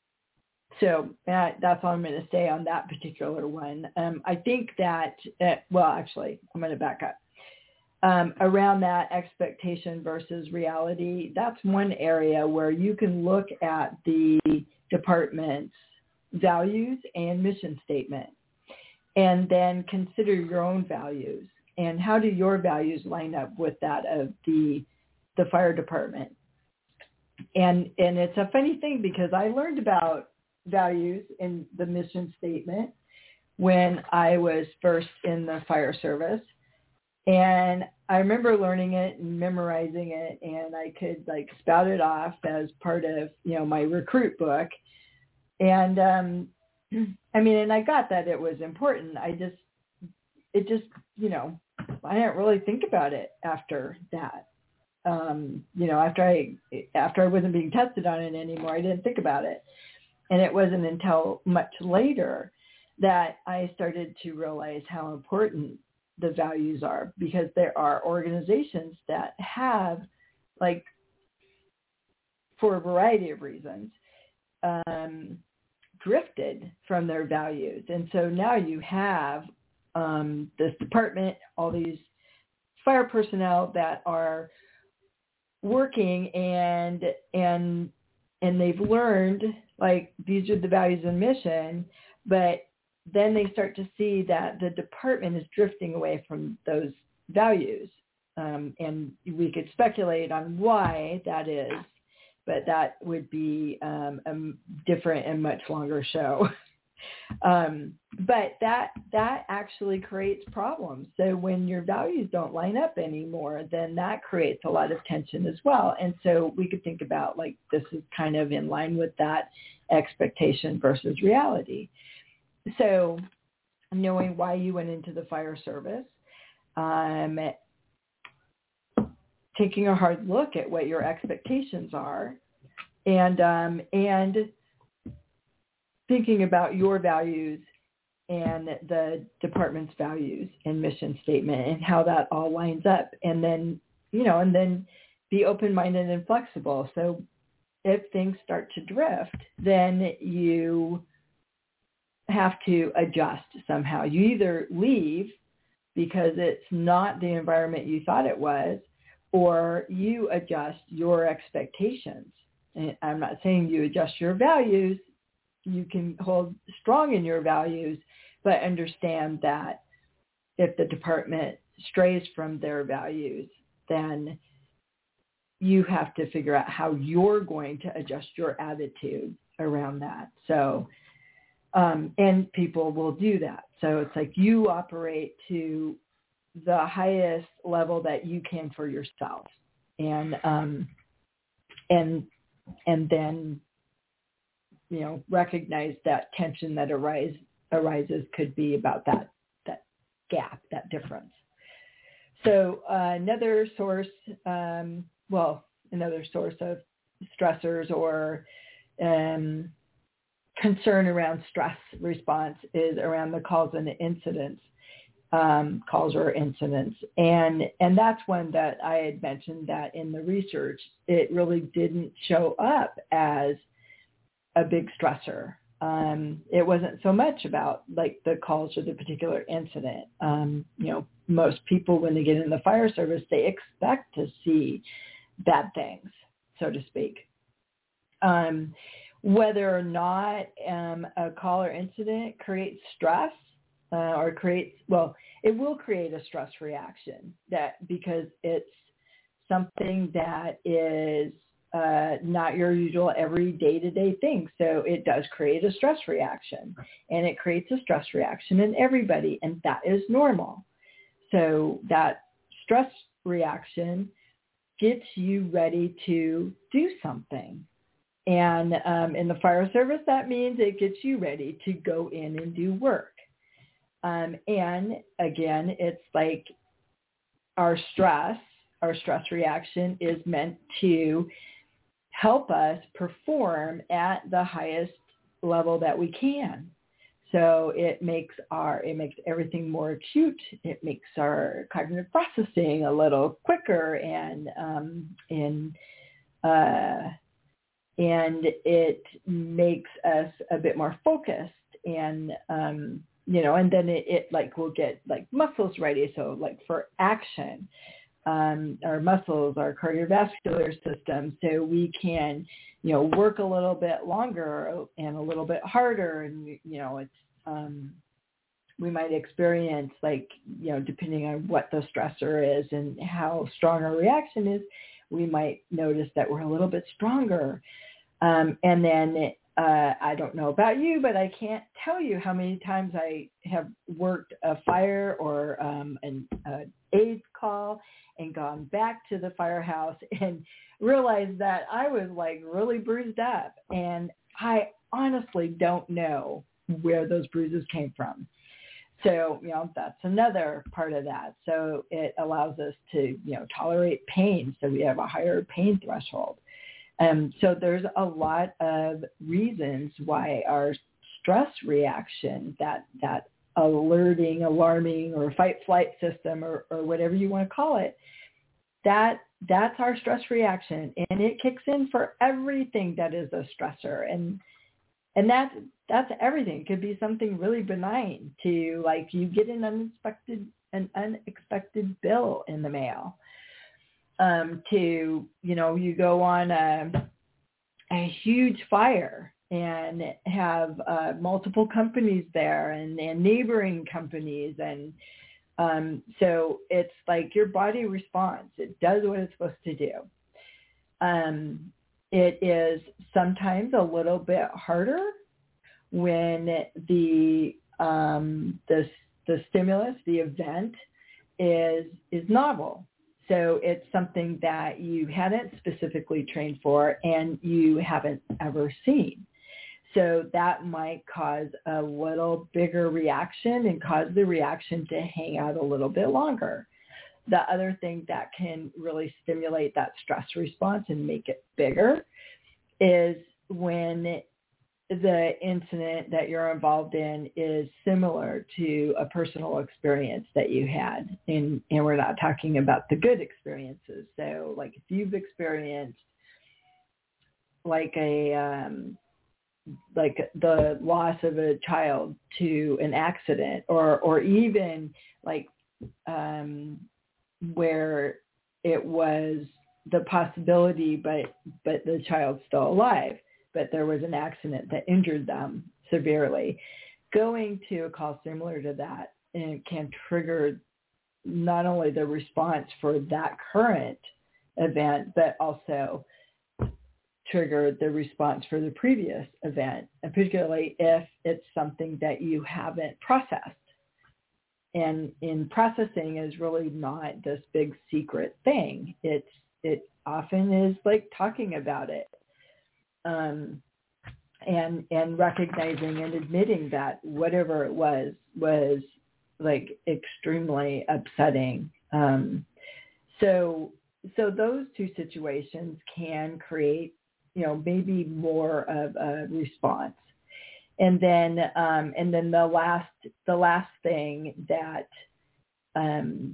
so that, that's all I'm going to say on that particular one. Um, I think that, uh, well, actually, I'm going to back up. Um, around that expectation versus reality, that's one area where you can look at the department's values and mission statement, and then consider your own values and how do your values line up with that of the the fire department. And and it's a funny thing, because I learned about values in the mission statement when I was first in the fire service. And I remember learning it and memorizing it, and I could like spout it off as part of, you know, my recruit book. And um, I mean, and I got that it was important. I just, it just, you know, I didn't really think about it after that. Um, you know, after I, after I wasn't being tested on it anymore, I didn't think about it. And it wasn't until much later that I started to realize how important the values are, because there are organizations that have, like, for a variety of reasons, um, drifted from their values. And so now you have um, this department, all these fire personnel that are working and and and they've learned, like, these are the values and mission, but then they start to see that the department is drifting away from those values. Um, and we could speculate on why that is, but that would be um, a different and much longer show. um, but that that actually creates problems. So when your values don't line up anymore, then that creates a lot of tension as well. And so we could think about, like, this is kind of in line with that expectation versus reality. So knowing why you went into the fire service, um, taking a hard look at what your expectations are, and um, and thinking about your values and the department's values and mission statement and how that all lines up. And then, you know, and then be open-minded and flexible. So if things start to drift, then you have to adjust somehow. You either leave because it's not the environment you thought it was, or you adjust your expectations. And I'm not saying you adjust your values. You can hold strong in your values, but understand that if the department strays from their values, then you have to figure out how you're going to adjust your attitude around that. So, um, and people will do that. So it's like you operate to the highest level that you can for yourself, and um, and and then, you know, recognize that tension that arise, arises could be about that that gap, that difference. So uh, another source, um, well, another source of stressors or um, concern around stress response is around the calls and incidents, um, calls or incidents. And, and that's one that I had mentioned that in the research, it really didn't show up as a big stressor. Um, it wasn't so much about like the calls or the particular incident. Um, you know, most people when they get in the fire service, they expect to see bad things, so to speak. Um, whether or not um, a call or incident creates stress uh, or creates, well, it will create a stress reaction that because it's something that is uh, not your usual every day-to-day thing. So it does create a stress reaction, and it creates a stress reaction in everybody, and that is normal. So that stress reaction gets you ready to do something. And um, in the fire service, that means it gets you ready to go in and do work. Um, and again, it's like our stress, our stress reaction is meant to help us perform at the highest level that we can. So it makes our, it makes everything more acute. It makes our cognitive processing a little quicker, and, um, and, uh, and it makes us a bit more focused, and, um, you know, and then it, it like will get like muscles ready. So like for action, um, our muscles, our cardiovascular system, so we can, you know, work a little bit longer and a little bit harder. And, you know, it's, um, we might experience like, you know, depending on what the stressor is and how strong our reaction is, we might notice that we're a little bit stronger. Um, and then uh, I don't know about you, but I can't tell you how many times I have worked a fire or um, an uh, aid call and gone back to the firehouse and realized that I was like really bruised up. And I honestly don't know where those bruises came from. So, you know, that's another part of that. So it allows us to, you know, tolerate pain. So we have a higher pain threshold. Um, so there's a lot of reasons why our stress reaction, that that alerting, alarming, or fight-flight system, or, or whatever you want to call it, that that's our stress reaction, and it kicks in for everything that is a stressor, and and that's that's everything. It could be something really benign to like you get an unexpected an unexpected bill in the mail. Um, to, you know, you go on a, a huge fire and have uh, multiple companies there and, and neighboring companies. And um, so it's like your body responds. It does what it's supposed to do. Um, it is sometimes a little bit harder when the, um, the, the stimulus, the event is, is novel. So it's something that you hadn't specifically trained for and you haven't ever seen. So that might cause a little bigger reaction and cause the reaction to hang out a little bit longer. The other thing that can really stimulate that stress response and make it bigger is when the incident that you're involved in is similar to a personal experience that you had. And, and we're not talking about the good experiences. So like if you've experienced like a, um, like the loss of a child to an accident, or, or even like um, where it was the possibility, but, but the child's still alive, but there was an accident that injured them severely. Going to a call similar to that, and it can trigger not only the response for that current event, but also trigger the response for the previous event, and particularly if it's something that you haven't processed. and in processing is really not this big secret thing. It's it often is like talking about it, um, and and recognizing and admitting that whatever it was was like extremely upsetting. Um, so so those two situations can create, you know, maybe more of a response. And then, um, and then the last, the last thing that um,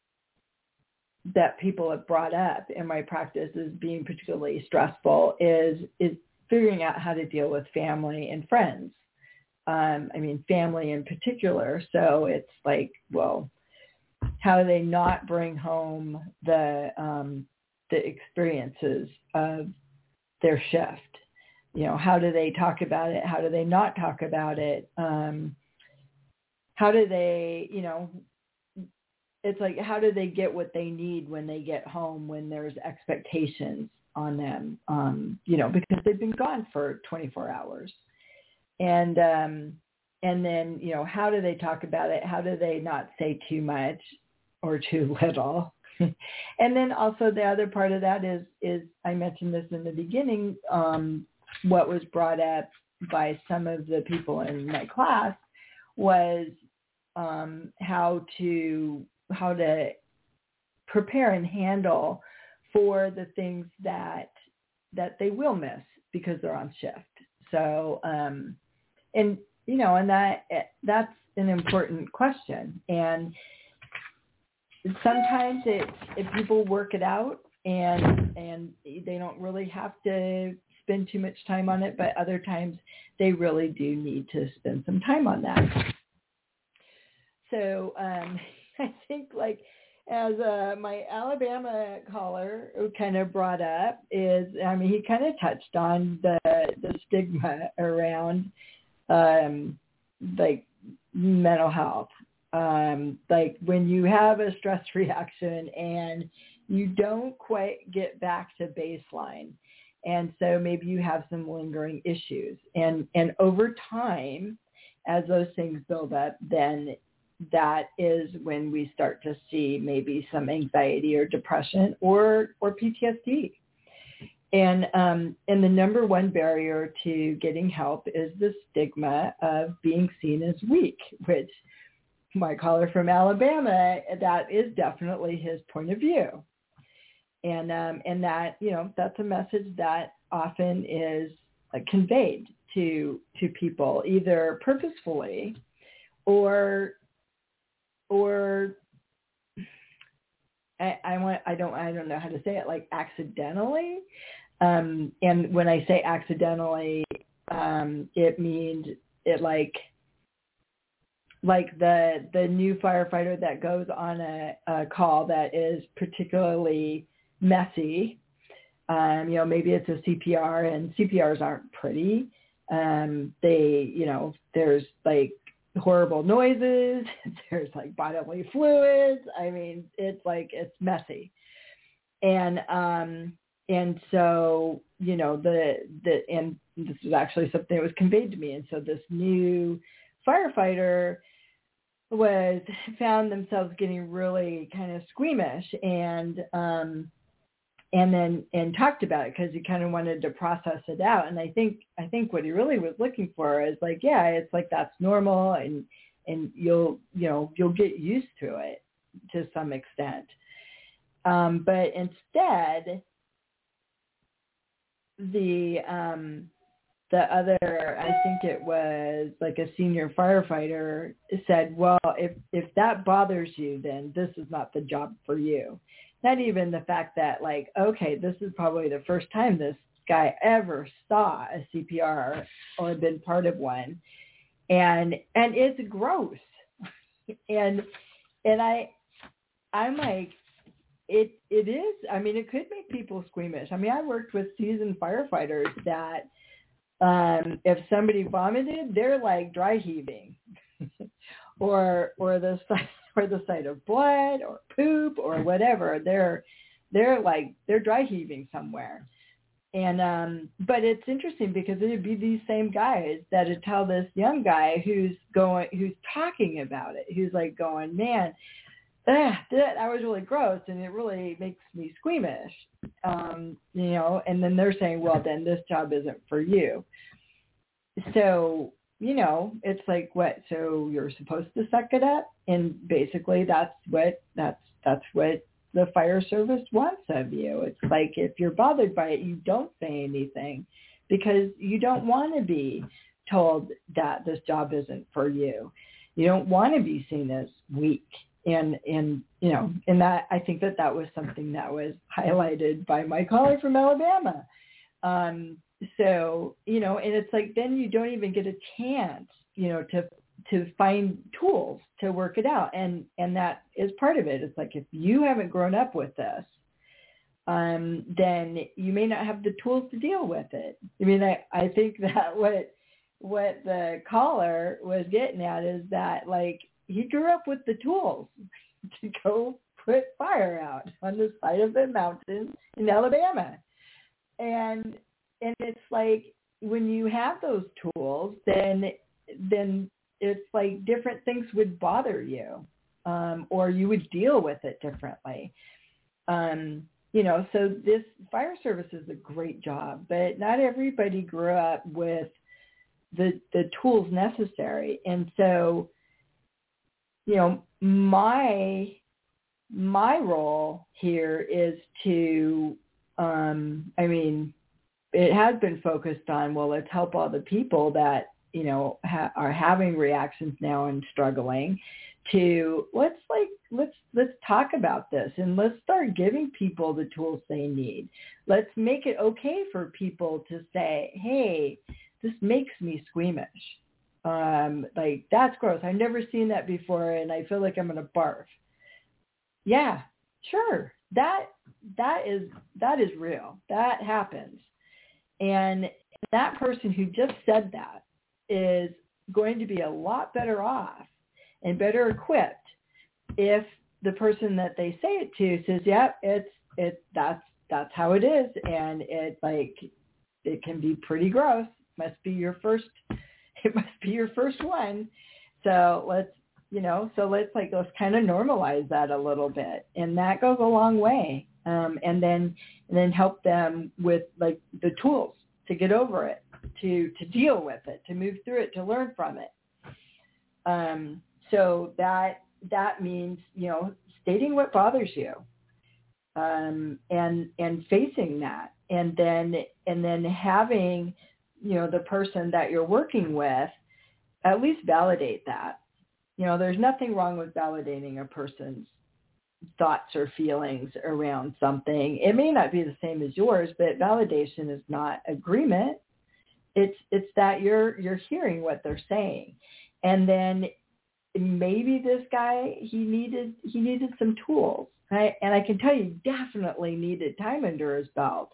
that people have brought up in my practice as being particularly stressful is is figuring out how to deal with family and friends. Um, I mean, family in particular. So it's like, well, how do they not bring home the um, the experiences of their shift? You know, how do they talk about it? How do they not talk about it? Um, how do they, you know, it's like, how do they get what they need when they get home, when there's expectations on them, um, you know, because they've been gone for twenty-four hours. And, um, and then, you know, how do they talk about it? How do they not say too much or too little? And then also the other part of that is, is I mentioned this in the beginning, um, what was brought up by some of the people in my class was um, how to how to prepare and handle for the things that that they will miss because they're on shift. So, um, and you know, and that that's an important question. And sometimes it if people work it out and and they don't really have to spend too much time on it, but other times they really do need to spend some time on that. So um, I think like as uh, my Alabama caller kind of brought up is, I mean, he kind of touched on the, the stigma around um, like mental health. Um, like when you have a stress reaction and you don't quite get back to baseline. And so maybe you have some lingering issues. And, and over time, as those things build up, then that is when we start to see maybe some anxiety or depression or, or P T S D. And, um, and the number one barrier to getting help is the stigma of being seen as weak, which my caller from Alabama, that is definitely his point of view. And um, and that, you know, that's a message that often is uh, conveyed to to people, either purposefully or or I, I want I don't I don't know how to say it, like accidentally. Um, and when I say accidentally, um, it means it like like the the new firefighter that goes on a, a call that is particularly messy. Um, you know, maybe it's a C P R, and C P Rs aren't pretty. Um, they, you know, there's like horrible noises. There's like bodily fluids. I mean, it's like, it's messy. And, um, and so, you know, the, the, and this is actually something that was conveyed to me. And so this new firefighter was found themselves getting really kind of squeamish and, um, and then, and talked about it because he kind of wanted to process it out. And I think, I think what he really was looking for is like, yeah, it's like, that's normal. And, and you'll, you know, you'll get used to it to some extent. Um, but instead, the, um, the other, I think it was like a senior firefighter said, well, if, if that bothers you, then this is not the job for you. Not even the fact that like, okay, this is probably the first time this guy ever saw a C P R or been part of one. And, and it's gross. and, and I, I'm like, it, it is, I mean, it could make people squeamish. I mean, I worked with seasoned firefighters that, um, if somebody vomited, they're like dry heaving or, or the or the sight of blood or poop or whatever, they're they're like they're dry heaving somewhere. And um, but it's interesting because it'd be these same guys that'd tell this young guy who's going, who's talking about it, who's like going, man, ugh, that, that was really gross, and it really makes me squeamish, um, you know. And then they're saying, well, then this job isn't for you. So, you know, it's like, what? So you're supposed to suck it up, and basically that's what that's that's what the fire service wants of you. It's like, if you're bothered by it, you don't say anything, because you don't want to be told that this job isn't for you. You don't want to be seen as weak. And, and, you know, and that, I think that that was something that was highlighted by my caller from Alabama. Um, so, you know, and it's like, then you don't even get a chance, you know, to, to find tools to work it out. And, and that is part of it. It's like, if you haven't grown up with this, um, then you may not have the tools to deal with it. I mean, I, I think that what, what the caller was getting at is that, like, he grew up with the tools to go put fire out on the side of the mountain in Alabama. And, and it's like, when you have those tools, then, then it's like different things would bother you, um, or you would deal with it differently. Um, you know, so this fire service is a great job, but not everybody grew up with the, the tools necessary. And so, you know, my, my role here is to, um, I mean, it has been focused on, well, let's help all the people that, you know, ha- are having reactions now and struggling, to let's like, let's, let's talk about this, and let's start giving people the tools they need. Let's make it okay for people to say, hey, this makes me squeamish. Um, like, that's gross. I've never seen that before, and I feel like I'm going to barf. Yeah, sure. That, that is, that is real. That happens. And that person who just said that is going to be a lot better off and better equipped if the person that they say it to says, yeah, it's, it's, that's, that's how it is. And it, like, it can be pretty gross. Must be your first, it must be your first one. So let's, you know, so let's like, let's kind of normalize that a little bit. And that goes a long way. Um, and then, and then help them with like the tools to get over it, to, to deal with it, to move through it, to learn from it. Um, so that, that means, you know, stating what bothers you, um, and, and facing that. And then, and then having, you know, the person that you're working with at least validate that. You know, there's nothing wrong with validating a person's thoughts or feelings around something. It may not be the same as yours, but validation is not agreement. It's, it's that you're, you're hearing what they're saying. And then maybe this guy, he needed, he needed some tools. Right? And I can tell you, definitely needed time under his belt.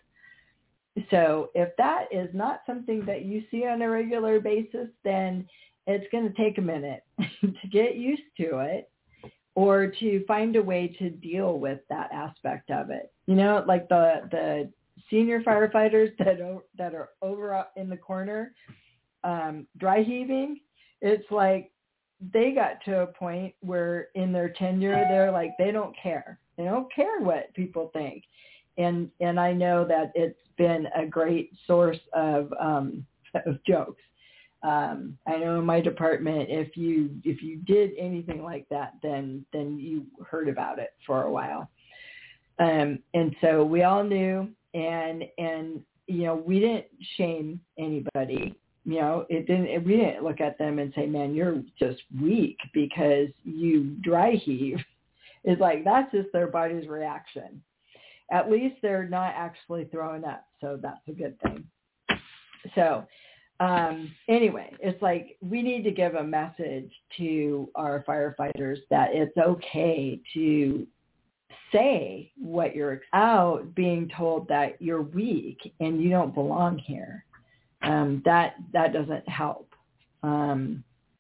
So if that is not something that you see on a regular basis, then it's going to take a minute to get used to it, or to find a way to deal with that aspect of it. You know, like the, the senior firefighters that are, that are over in the corner, um, dry heaving, it's like they got to a point where in their tenure, they're like, they don't care. They don't care what people think. And, and I know that it's been a great source of, um, of jokes. Um, I know in my department, if you, if you did anything like that, then, then you heard about it for a while. Um, and so we all knew, and, and, you know, we didn't shame anybody. You know, it didn't, we didn't look at them and say, man, you're just weak because you dry heave. It's like, that's just their body's reaction. At least they're not actually throwing up. So that's a good thing. So, um, anyway, it's like, we need to give a message to our firefighters that it's okay to say what you're out, being told that you're weak and you don't belong here. Um, that, that doesn't help. Um,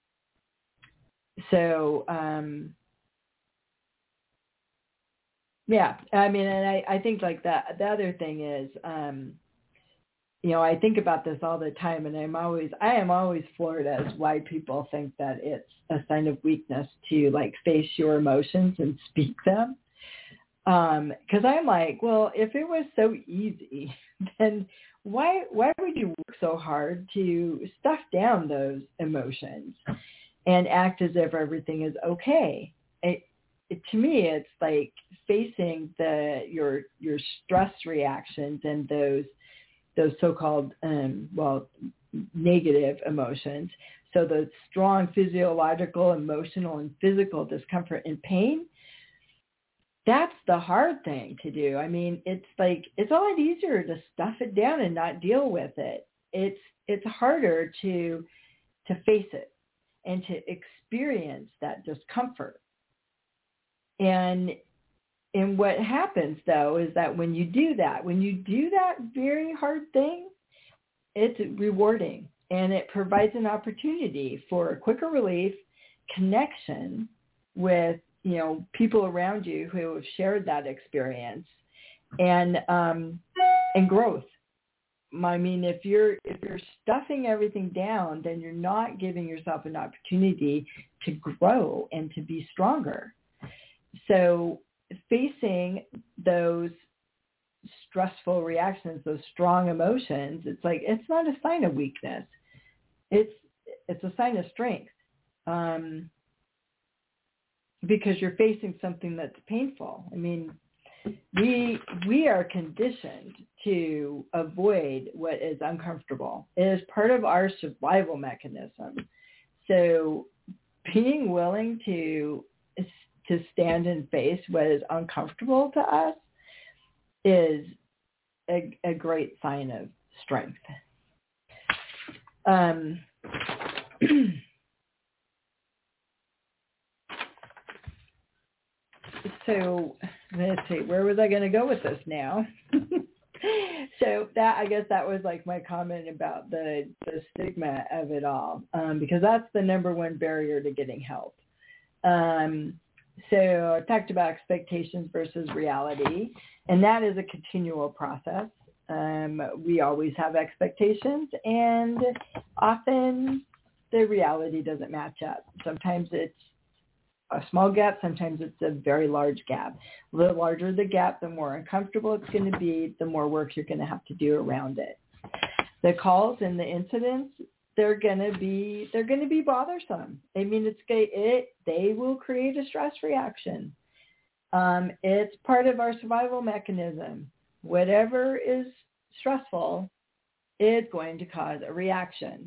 so, um, yeah, I mean, and I, I think like that, the other thing is, um, you know, I think about this all the time, and I'm always, I am always floored as why people think that it's a sign of weakness to like face your emotions and speak them. Um, cause I'm like, well, if it was so easy, then why, why would you work so hard to stuff down those emotions and act as if everything is okay? It, it, to me, it's like facing the, your, your stress reactions and those, those so-called, um, well, negative emotions. So the strong physiological, emotional, and physical discomfort and pain, that's the hard thing to do. I mean, it's like, it's a lot easier to stuff it down and not deal with it. It's, it's harder to, to face it and to experience that discomfort. And, and what happens though, is that when you do that, when you do that very hard thing, it's rewarding and it provides an opportunity for a quicker relief, connection with, you know, people around you who have shared that experience, and um, and growth. I mean, if you're if you're stuffing everything down, then you're not giving yourself an opportunity to grow and to be stronger. So facing those stressful reactions, those strong emotions, it's like, it's not a sign of weakness. It's it's a sign of strength. Um, because you're facing something that's painful. I mean, we we are conditioned to avoid what is uncomfortable. It is part of our survival mechanism. So being willing to to stand and face what is uncomfortable to us is a, a great sign of strength. Um, So let's see, where was I going to go with this now? So that, I guess that was like my comment about the, the stigma of it all, um, because that's the number one barrier to getting help. Um, so I talked about expectations versus reality, and that is a continual process. Um, we always have expectations, and often the reality doesn't match up. Sometimes it's a small gap, sometimes it's a very large gap. The larger the gap, the more uncomfortable it's going to be, the more work you're going to have to do around it. The calls and the incidents, they're going to be they're going to be bothersome. I mean, it's it they will create a stress reaction. Um, it's part of our survival mechanism. Whatever is stressful is going to cause a reaction.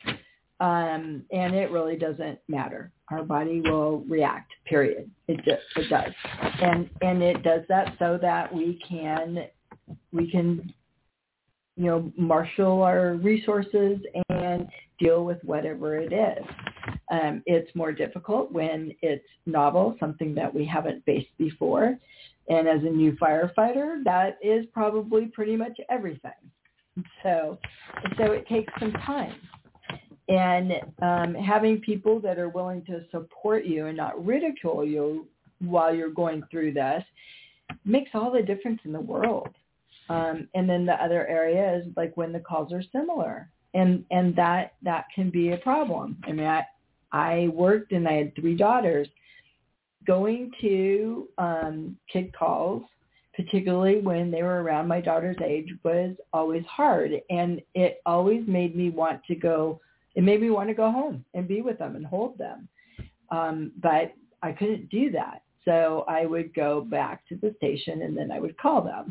Um, and it really doesn't matter. Our body will react, period. It just, it does. And, and it does that so that we can, we can, you know, marshal our resources and deal with whatever it is. Um, it's more difficult when it's novel, something that we haven't faced before. And as a new firefighter, that is probably pretty much everything. So, so it takes some time. And um, having people that are willing to support you and not ridicule you while you're going through this makes all the difference in the world. Um, and then the other area is like when the calls are similar, and and that that can be a problem. I mean, I I worked and I had three daughters. Going to um, kid calls, particularly when they were around my daughter's age, was always hard, and it always made me want to go. It made me want to go home and be with them and hold them. Um, but I couldn't do that. So I would go back to the station and then I would call them.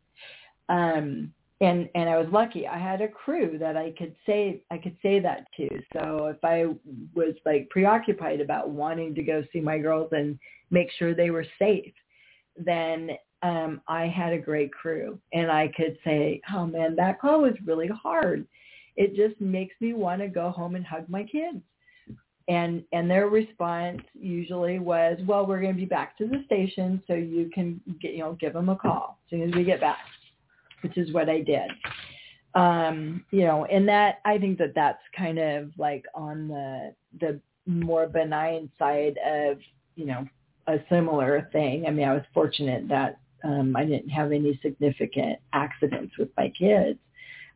Um, and, and I was lucky. I had a crew that I could say, I could say that to. So if I was like preoccupied about wanting to go see my girls and make sure they were safe, then um, I had a great crew, and I could say, oh man, that call was really hard. It just makes me want to go home and hug my kids. And and their response usually was, well, we're going to be back to the station, so you can get, you know, give them a call as soon as we get back, which is what I did. Um, you know, and that, I think that that's kind of like on the the more benign side of, you know, a similar thing. I mean, I was fortunate that um, I didn't have any significant accidents with my kids.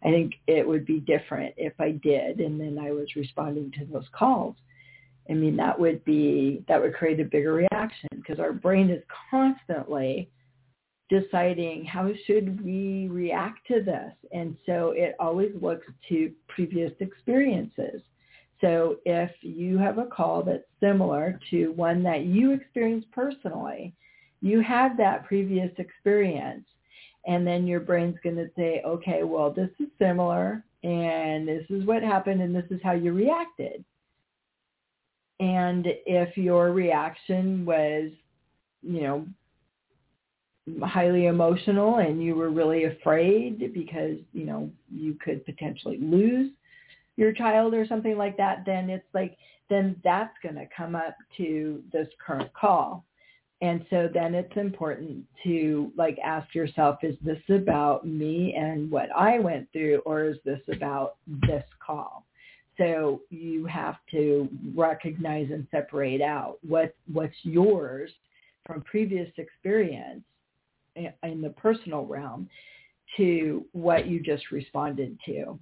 I think it would be different if I did, and then I was responding to those calls. I mean, that would be, that would create a bigger reaction because our brain is constantly deciding how should we react to this. And so it always looks to previous experiences. So if you have a call that's similar to one that you experienced personally, you have that previous experience, and then your brain's going to say, okay, well, this is similar, and this is what happened, and this is how you reacted. And if your reaction was, you know, highly emotional and you were really afraid because, you know, you could potentially lose your child or something like that, then it's like, then that's going to come up to this current call. And so then it's important to like ask yourself, is this about me and what I went through, or is this about this call? So you have to recognize and separate out what what's yours from previous experience in the personal realm to what you just responded to.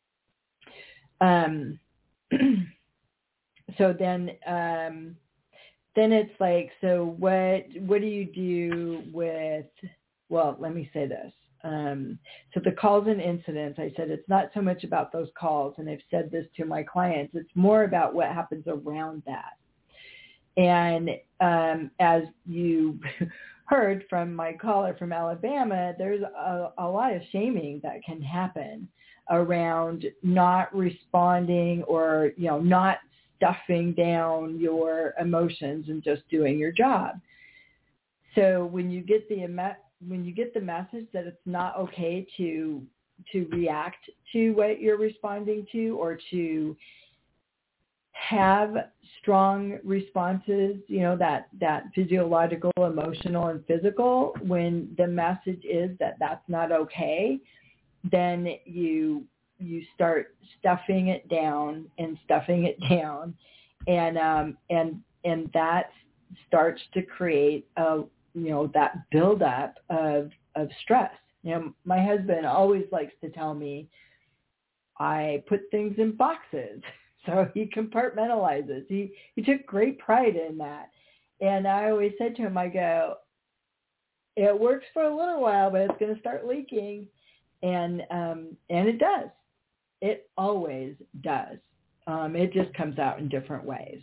Um, so then, um, then it's like, so what, what do you do with, well, let me say this. Um, so the calls and incidents, I said, it's not so much about those calls. And I've said this to my clients. It's more about what happens around that. And um, as you heard from my caller from Alabama, there's a, a lot of shaming that can happen around not responding or, you know, not stuffing down your emotions and just doing your job. So when you get the when you get the message that it's not okay to to react to what you're responding to or to have strong responses, you know, that, that physiological, emotional, and physical, when the message is that that's not okay, then you you start stuffing it down and stuffing it down, and um, and and that starts to create a, you know, that buildup of of stress. You know, my husband always likes to tell me, I put things in boxes. So he compartmentalizes. He he took great pride in that. And I always said to him, I go, it works for a little while, but it's going to start leaking. And um, and it does. It always does. Um, it just comes out in different ways.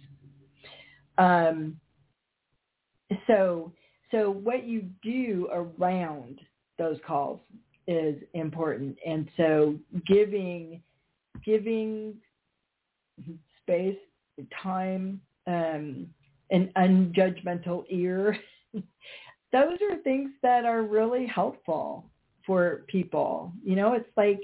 Um, so so what you do around those calls is important. And so giving giving space, time, um, an unjudgmental ear, those are things that are really helpful for people. You know, it's like,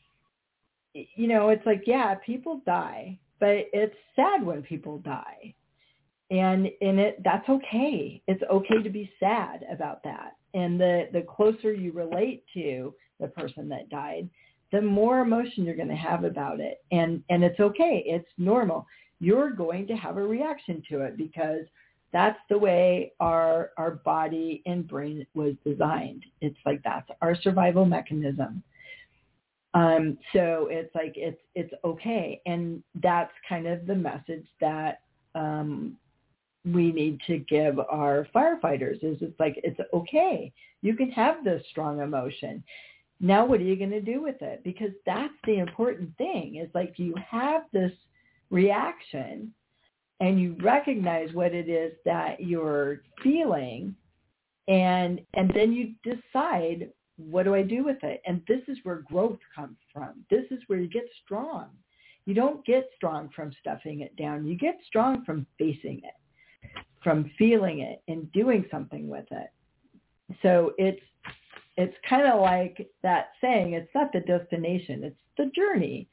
you know, it's like, yeah, people die, but it's sad when people die. And and it that's okay. It's okay to be sad about that. And the, the closer you relate to the person that died, the more emotion you're going to have about it. And, and it's okay. It's normal. You're going to have a reaction to it because that's the way our, our body and brain was designed. It's like, that's our survival mechanism. Um, so it's like, it's, it's okay. And that's kind of the message that um, we need to give our firefighters is it's like, it's okay. You can have this strong emotion. Now, what are you going to do with it? Because that's the important thing. Is like you have this reaction and you recognize what it is that you're feeling, and and then you decide, what do I do with it? And this is where growth comes from. This is where you get strong. You don't get strong from stuffing it down. You get strong from facing it, from feeling it and doing something with it. So it's It's kind of like that saying, it's not the destination, it's the journey.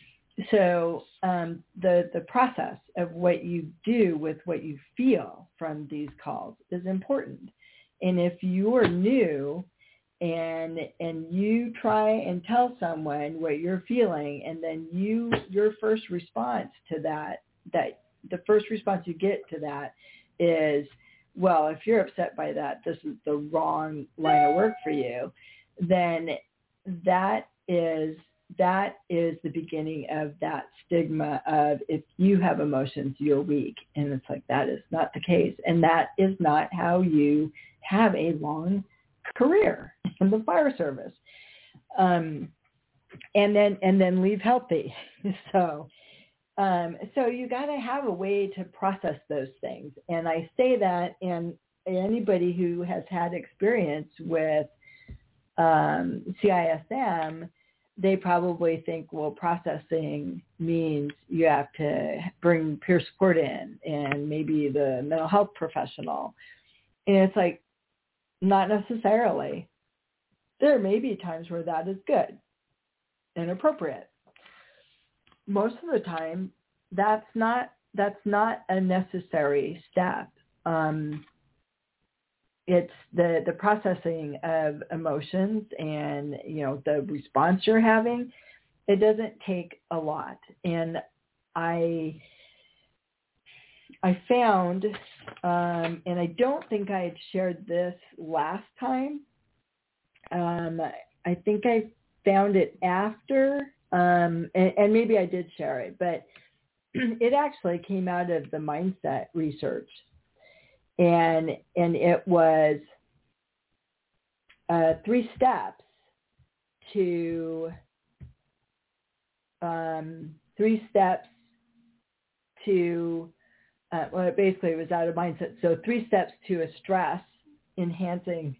So um, the, the process of what you do with what you feel from these calls is important. And if you're new and and you try and tell someone what you're feeling, and then you your first response to that, that the first response you get to that is, well, if you're upset by that, this is the wrong line of work for you, then that is that is the beginning of that stigma of if you have emotions, you're weak. And it's like, that is not the case. And that is not how you have a long career in the fire service. Um, and then, and then leave healthy. So, um, so you got to have a way to process those things. And I say that, and anybody who has had experience with um, C I S M, they probably think, well, processing means you have to bring peer support in and maybe the mental health professional. And it's like, not necessarily. There may be times where that is good and appropriate. Most of the time, that's not that's not a necessary step. Um, it's the, the processing of emotions and, you know, the response you're having. It doesn't take a lot. And I I found, um, and I don't think I had shared this last time. Um, I think I found it after, um, and, and maybe I did share it, but it actually came out of the mindset research. And and it was uh, three steps to um, three steps to uh, well, basically it was out of mindset. So three steps to a stress enhancing,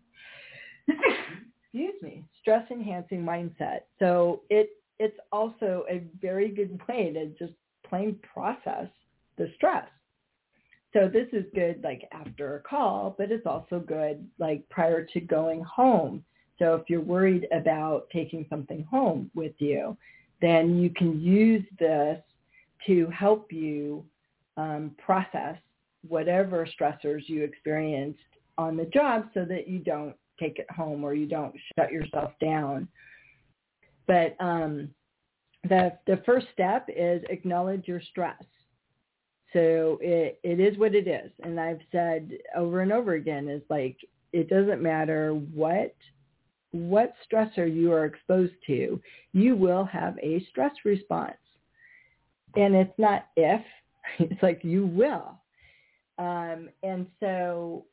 excuse me, stress enhancing mindset. So it it's also a very good way to just plain process the stress. So this is good like after a call, but it's also good like prior to going home. So if you're worried about taking something home with you, then you can use this to help you um, process whatever stressors you experienced on the job so that you don't take it home or you don't shut yourself down. But um, the the first step is acknowledge your stress. So it, it is what it is. And I've said over and over again is like, it doesn't matter what, what stressor you are exposed to, you will have a stress response. And it's not if, it's like you will. Um, and so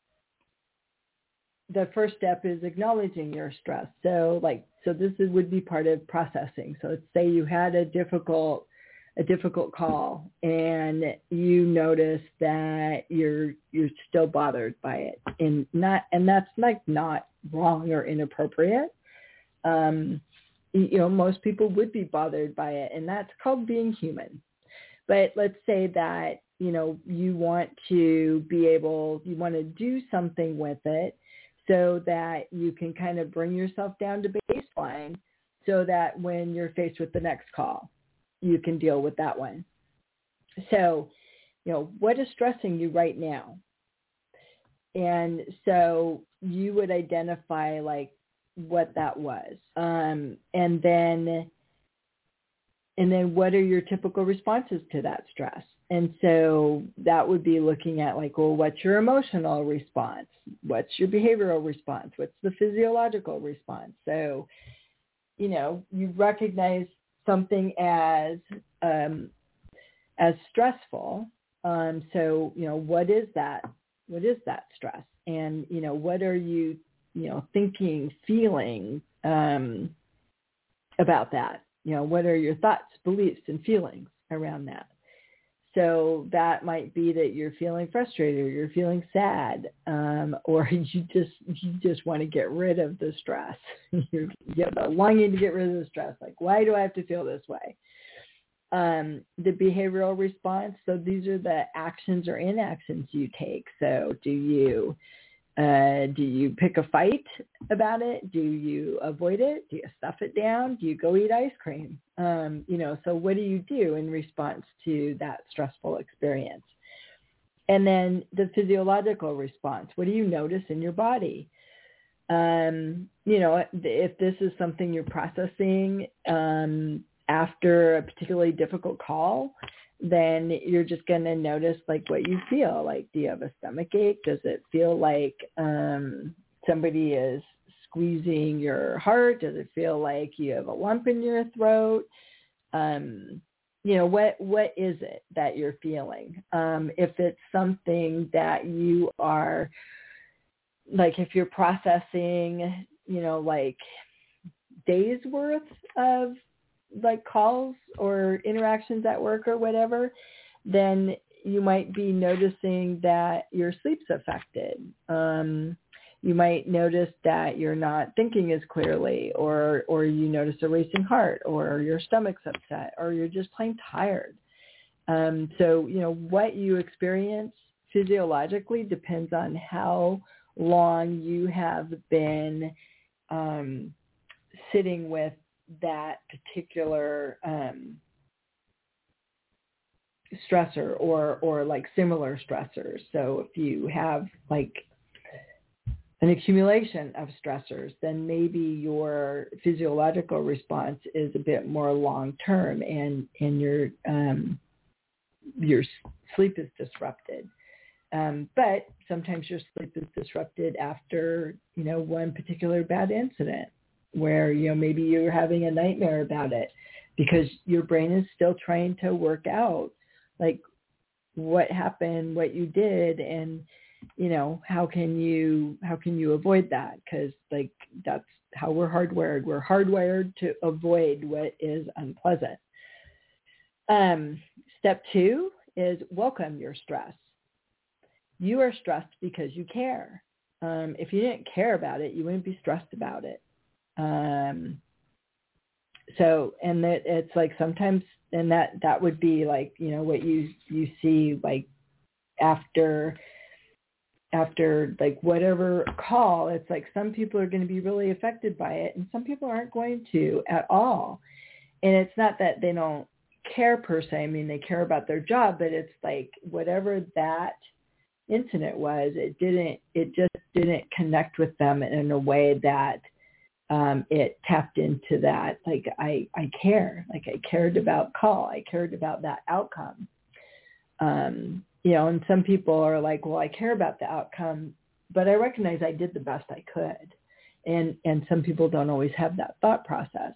the first step is acknowledging your stress. So like, so this is, would be part of processing. So let's say you had a difficult a difficult call and you notice that you're you're still bothered by it, and not and that's like not wrong or inappropriate. Um, you know, most people would be bothered by it, and that's called being human. But let's say that, you know, you want to be able, you want to do something with it so that you can kind of bring yourself down to baseline so that when you're faced with the next call, you can deal with that one. So, you know, what is stressing you right now? And so you would identify like what that was. Um, and then, and then what are your typical responses to that stress? And so that would be looking at like, well, what's your emotional response? What's your behavioral response? What's the physiological response? So, you know, you recognize something as um, as stressful. Um, so, you know, what is that? What is that stress? And, you know, what are you, you know, thinking, feeling um, about that? You know, what are your thoughts, beliefs, and feelings around that? So that might be that you're feeling frustrated, or you're feeling sad, um, or you just you just want to get rid of the stress. You're, you have a longing to get rid of the stress. Like, why do I have to feel this way? Um, the behavioral response. So these are the actions or inactions you take. So do you uh, do you pick a fight about it? Do you avoid it? Do you stuff it down? Do you go eat ice cream? Um, you know, so what do you do in response to that stressful experience? And then the physiological response. What do you notice in your body? Um, you know, if this is something you're processing um, after a particularly difficult call, then you're just going to notice like what you feel. Like, do you have a stomach ache? Does it feel like um, somebody is squeezing your heart? Does it feel like you have a lump in your throat? Um, you know, what what is it that you're feeling? Um, if it's something that you are, like if you're processing, you know, like days worth of like calls or interactions at work or whatever, then you might be noticing that your sleep's affected. Um, you might notice that you're not thinking as clearly, or or you notice a racing heart, or your stomach's upset, or you're just plain tired. Um, so, you know, what you experience physiologically depends on how long you have been um, sitting with that particular um, stressor or or like similar stressors. So if you have like an accumulation of stressors, then maybe your physiological response is a bit more long term, and and your um, your sleep is disrupted. Um, but sometimes your sleep is disrupted after, you know, one particular bad incident where, you know, maybe you're having a nightmare about it because your brain is still trying to work out like what happened, what you did, and, you know, how can you, how can you avoid that? Because like, that's how we're hardwired. We're hardwired to avoid what is unpleasant. Um, step two is welcome your stress. You are stressed because you care. Um, if you didn't care about it, you wouldn't be stressed about it. Um, so, and that it's like sometimes, and that, that would be like, you know, what you, you see like after, after like whatever call, it's like some people are going to be really affected by it and some people aren't going to at all. And it's not that they don't care per se. I mean, they care about their job, but it's like whatever that incident was, it didn't, it just didn't connect with them in a way that um, it tapped into that. Like I, I care, like I cared about call. I cared about that outcome. Um, you know, and some people are like, well, I care about the outcome, but I recognize I did the best I could. And, and some people don't always have that thought process.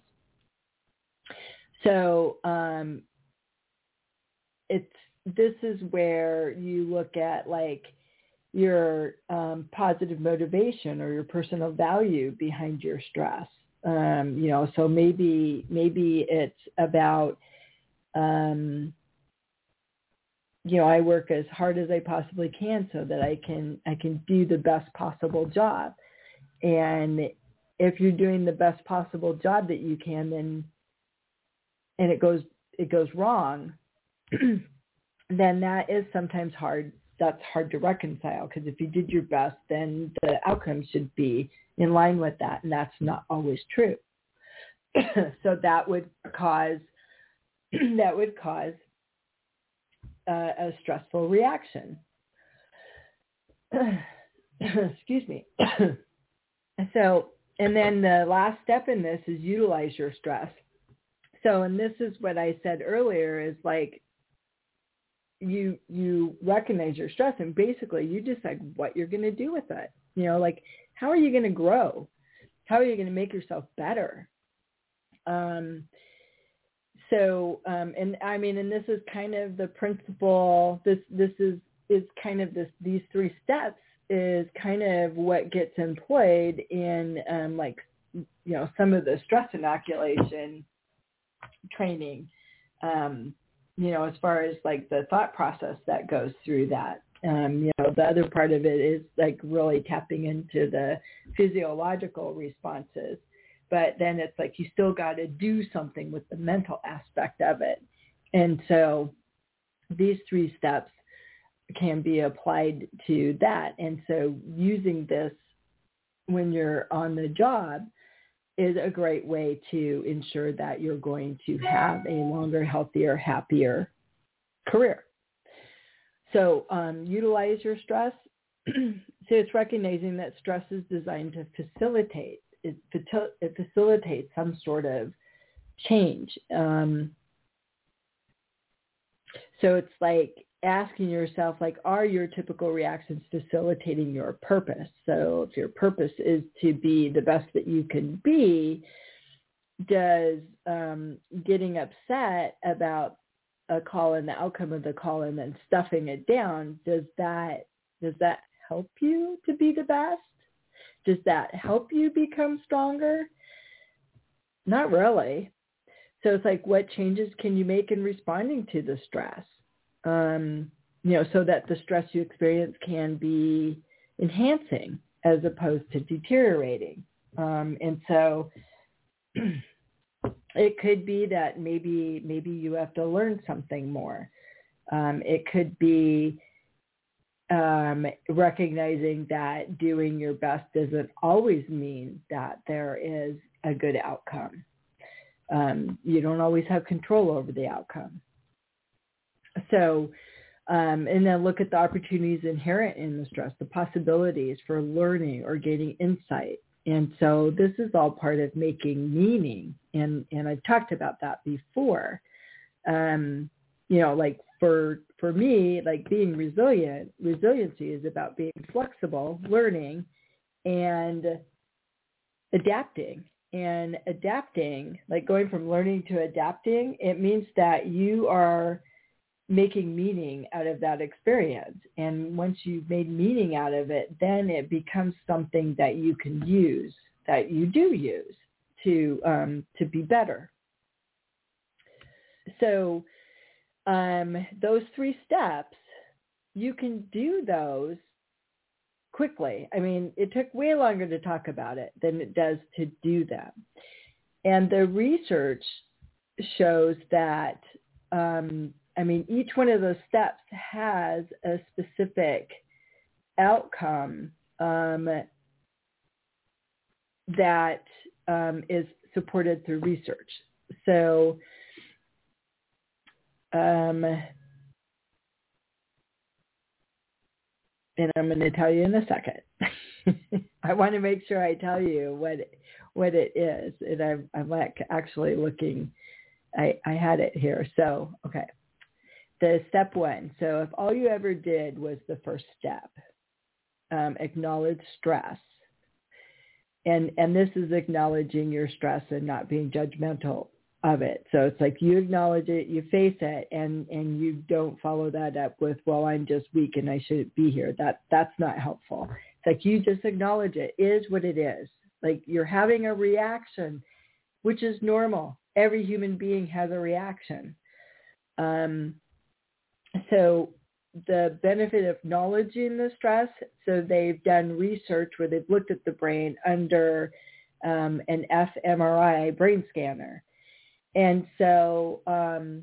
So um, it's, this is where you look at like your um, positive motivation or your personal value behind your stress. Um, you know, so maybe, maybe it's about, um, you know, I work as hard as I possibly can so that I can, I can do the best possible job. And if you're doing the best possible job that you can, then, and it goes, it goes wrong, then that is sometimes hard. That's hard to reconcile, because if you did your best, then the outcome should be in line with that. And that's not always true. So that would cause, that would cause uh, a stressful reaction. Excuse me. So, and then the last step in this is utilize your stress. So, and this is what I said earlier is like, you, you recognize your stress and basically you decide what you're going to do with it. You know, like, how are you going to grow? How are you going to make yourself better? Um, so, um, and I mean, and this is kind of the principle, this, this is, is kind of this, these three steps is kind of what gets employed in, um, like, you know, some of the stress inoculation training, um, you know, as far as like the thought process that goes through that. Um, you know, the other part of it is like really tapping into the physiological responses. But then it's like you still got to do something with the mental aspect of it. And so these three steps can be applied to that. And so using this when you're on the job is a great way to ensure that you're going to have a longer, healthier, happier career. So um, utilize your stress. So it's recognizing that stress is designed to facilitate, it, it facilitates some sort of change. Um, so it's like asking yourself, like, are your typical reactions facilitating your purpose? So if your purpose is to be the best that you can be, does um, getting upset about a call and the outcome of the call and then stuffing it down, does that does that help you to be the best? Does that help you become stronger? Not really. So it's like, what changes can you make in responding to the stress? Um, you know, so that the stress you experience can be enhancing as opposed to deteriorating. Um, and so it could be that maybe maybe you have to learn something more. Um, it could be um, recognizing that doing your best doesn't always mean that there is a good outcome. Um, you don't always have control over the outcome. So, um, and then look at the opportunities inherent in the stress, the possibilities for learning or gaining insight. And so this is all part of making meaning. And, and I've talked about that before. Um, you know, like for, for me, like being resilient, resiliency is about being flexible, learning, and adapting. And adapting, like going from learning to adapting, it means that you are making meaning out of that experience. And once you've made meaning out of it, then it becomes something that you can use, that you do use to um, to be better. So um, those three steps, you can do those quickly. I mean, it took way longer to talk about it than it does to do them. And the research shows that um, I mean, each one of those steps has a specific outcome um, that um, is supported through research. So, um, and I'm going to tell you in a second. I want to make sure I tell you what what it is, and I'm, I'm like actually looking. I, I had it here. So, okay. The step one. So if all you ever did was the first step, um, acknowledge stress. And and this is acknowledging your stress and not being judgmental of it. So it's like you acknowledge it, you face it, and, and you don't follow that up with, well, I'm just weak and I shouldn't be here. That that's not helpful. It's like you just acknowledge it is what it is. Like you're having a reaction, which is normal. Every human being has a reaction. Um, So the benefit of acknowledging the stress, so they've done research where they've looked at the brain under um, an fMRI brain scanner. And so um,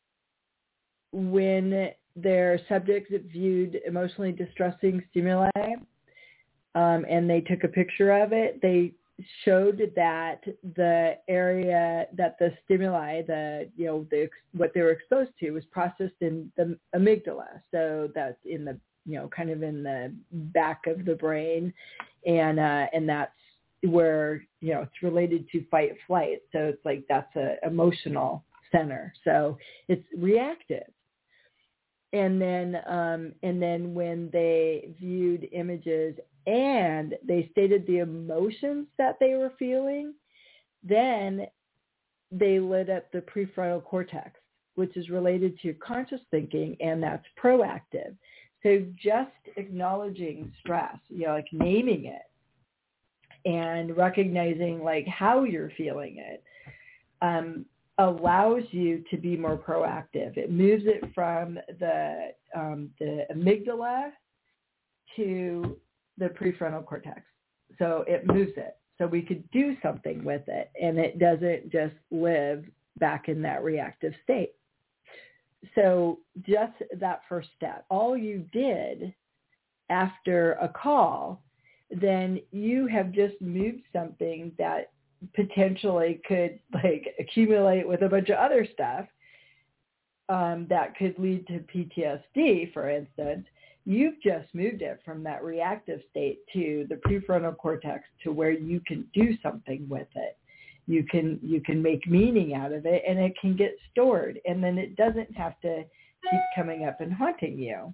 when their subjects viewed emotionally distressing stimuli um, and they took a picture of it, they showed that the area that the stimuli, the, you know, the, what they were exposed to was processed in the amygdala. So that's in the, you know, kind of in the back of the brain. And, uh, and that's where, you know, it's related to fight flight. So it's like, that's a emotional center. So it's reactive. And then, um, and then when they viewed images and they stated the emotions that they were feeling, then they lit up the prefrontal cortex, which is related to conscious thinking, and that's proactive. So just acknowledging stress, you know, like naming it and recognizing like how you're feeling it, um, allows you to be more proactive. It moves it from the um, the amygdala to the prefrontal cortex. So it moves it. So we could do something with it, and it doesn't just live back in that reactive state. So just that first step, all you did after a call, then you have just moved something that potentially could like accumulate with a bunch of other stuff um, that could lead to P T S D, for instance. You've just moved it from that reactive state to the prefrontal cortex to where you can do something with it. You can you can make meaning out of it, and it can get stored, and then it doesn't have to keeps coming up and haunting you.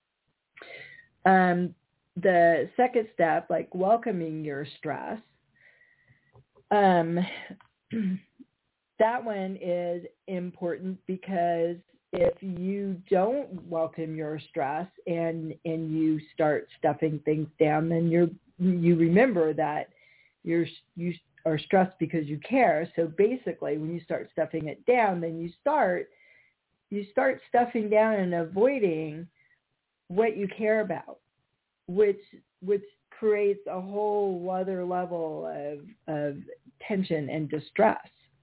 Um, the second step, like welcoming your stress, um, that one is important because if you don't welcome your stress and and you start stuffing things down, then you're you remember that you're you are stressed because you care. So basically, when you start stuffing it down, then you start you start stuffing down and avoiding what you care about, which which creates a whole other level of of tension and distress.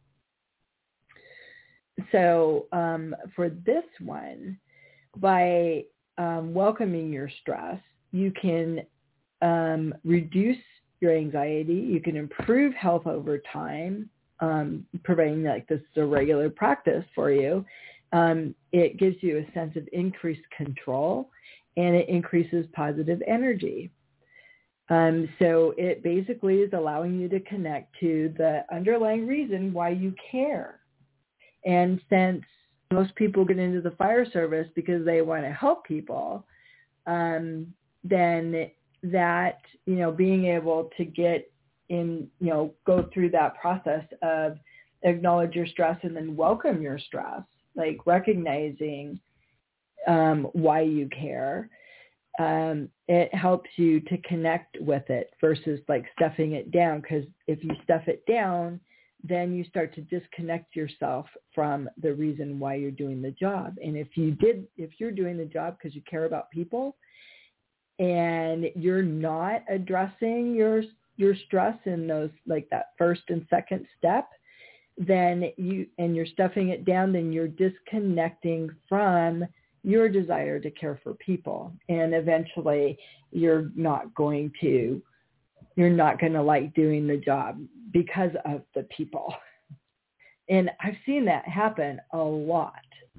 So um, for this one, by um, welcoming your stress, you can um, reduce your anxiety. You can improve health over time, um, providing like this is a regular practice for you. Um, it gives you a sense of increased control, and it increases positive energy. Um, so it basically is allowing you to connect to the underlying reason why you care. And since most people get into the fire service because they want to help people, um, then that, you know, being able to get in, you know, go through that process of acknowledge your stress and then welcome your stress, like recognizing um, why you care, um, it helps you to connect with it versus like stuffing it down. Because if you stuff it down, then you start to disconnect yourself from the reason why you're doing the job. And if you did, if you're doing the job because you care about people and you're not addressing your, your stress in those, like that first and second step, then you, and you're stuffing it down, then you're disconnecting from your desire to care for people. And eventually you're not going to You're not going to like doing the job because of the people. And I've seen that happen a lot.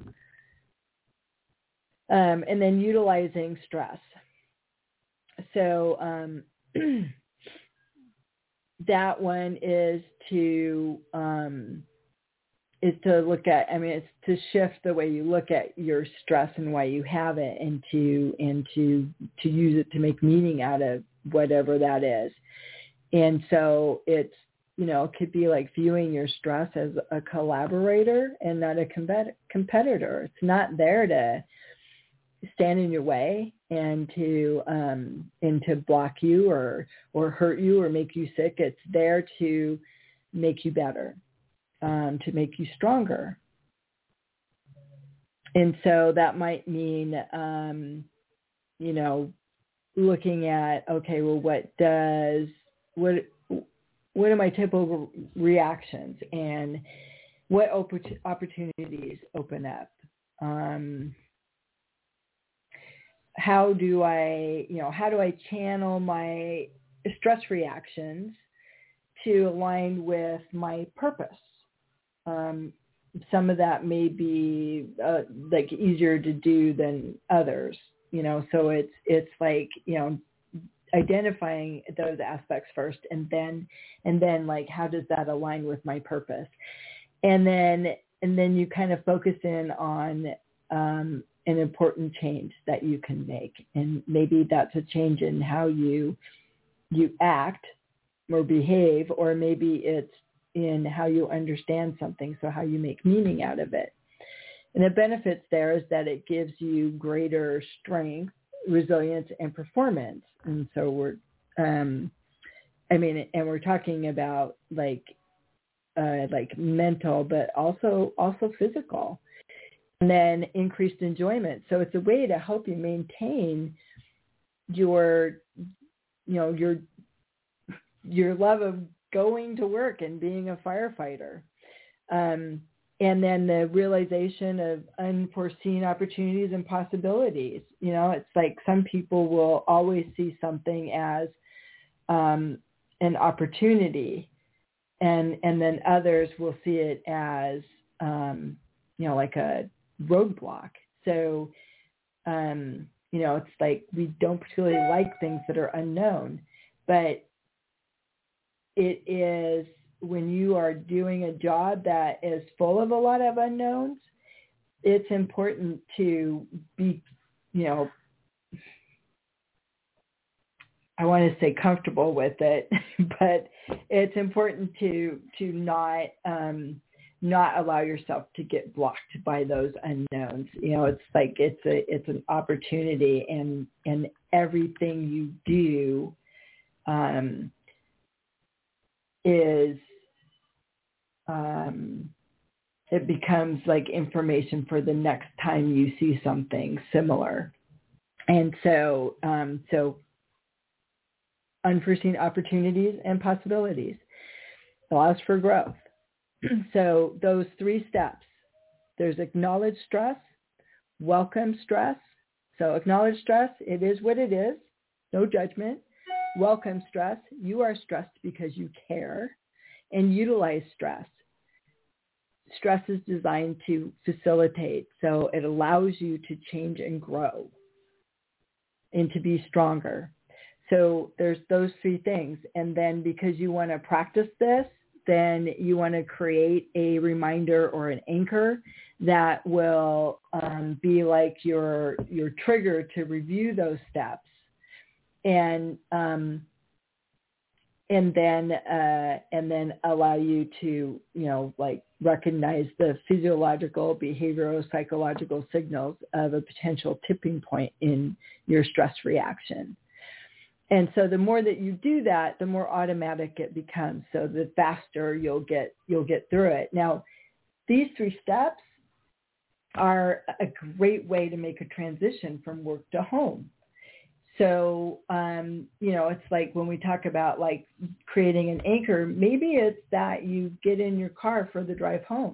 Um, and then utilizing stress. So um, that one is to um, is to look at, I mean, it's to shift the way you look at your stress and why you have it, and to and to to use it to make meaning out of whatever that is. And so it's, you know, it could be like viewing your stress as a collaborator and not a compet- competitor. It's not there to stand in your way and to um, and to block you or or hurt you or make you sick. It's there to make you better, um, to make you stronger. And so that might mean, um, you know, looking at, okay, well, what does What what are my typical reactions and what opp- opportunities open up? Um, how do I, you know, how do I channel my stress reactions to align with my purpose? Um, some of that may be uh, like easier to do than others, you know. So it's it's like, you know, identifying those aspects first, and then and then like, how does that align with my purpose? And then and then you kind of focus in on um, an important change that you can make, and maybe that's a change in how you you act or behave, or maybe it's in how you understand something, so how you make meaning out of it. And the benefits there is that it gives you greater strength, resilience, and performance. And so we're, um, I mean, and we're talking about like, uh, like mental, but also, also physical, and then increased enjoyment. So it's a way to help you maintain your, you know, your, your love of going to work and being a firefighter. Um, And then the realization of unforeseen opportunities and possibilities. You know, it's like some people will always see something as um, an opportunity, and and then others will see it as, um, you know, like a roadblock. So, um, you know, it's like we don't particularly like things that are unknown, but it is when you are doing a job that is full of a lot of unknowns, it's important to be, you know, I want to say comfortable with it, but it's important to to not um, not allow yourself to get blocked by those unknowns. You know, it's like it's a it's an opportunity, and and everything you do um, is um, it becomes like information for the next time you see something similar, and so um, so. unforeseen opportunities and possibilities allows for growth. So those three steps, there's acknowledge stress, welcome stress. So acknowledge stress, it is what it is, no judgment. Welcome stress, you are stressed because you care. And utilize stress. Stress is designed to facilitate, so it allows you to change and grow and to be stronger. So there's those three things. And then because you want to practice this, then you want to create a reminder or an anchor that will um, be like your your trigger to review those steps. And um, and then uh, and then allow you to, you know, like recognize the physiological, behavioral, psychological signals of a potential tipping point in your stress reaction. And so the more that you do that, the more automatic it becomes. So the faster you'll get you'll get through it. Now, these three steps are a great way to make a transition from work to home. So, um, you know, it's like when we talk about like creating an anchor, maybe it's that you get in your car for the drive home.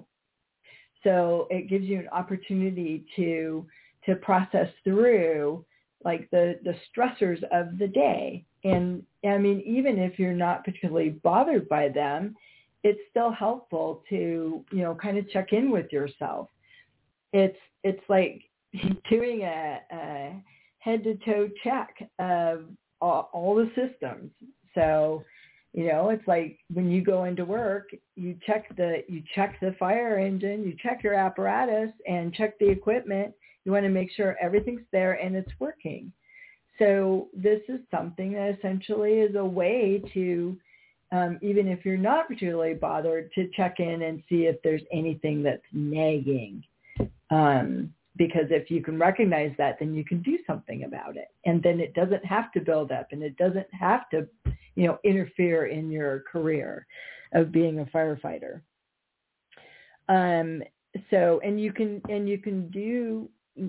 So it gives you an opportunity to to process through like the, the stressors of the day. And I mean, even if you're not particularly bothered by them, it's still helpful to, you know, kind of check in with yourself. It's, it's like doing a, a head to toe check of all, all the systems. So, you know, it's like when you go into work, you check the, you check the fire engine, you check your apparatus and check the equipment. You want to make sure everything's there and it's working. So this is something that essentially is a way to, um, even if you're not particularly bothered, to check in and see if there's anything that's nagging. Um, because if you can recognize that, then you can do something about it. And then it doesn't have to build up and it doesn't have to, you know, interfere in your career of being a firefighter. Um, so, and you can, and you can do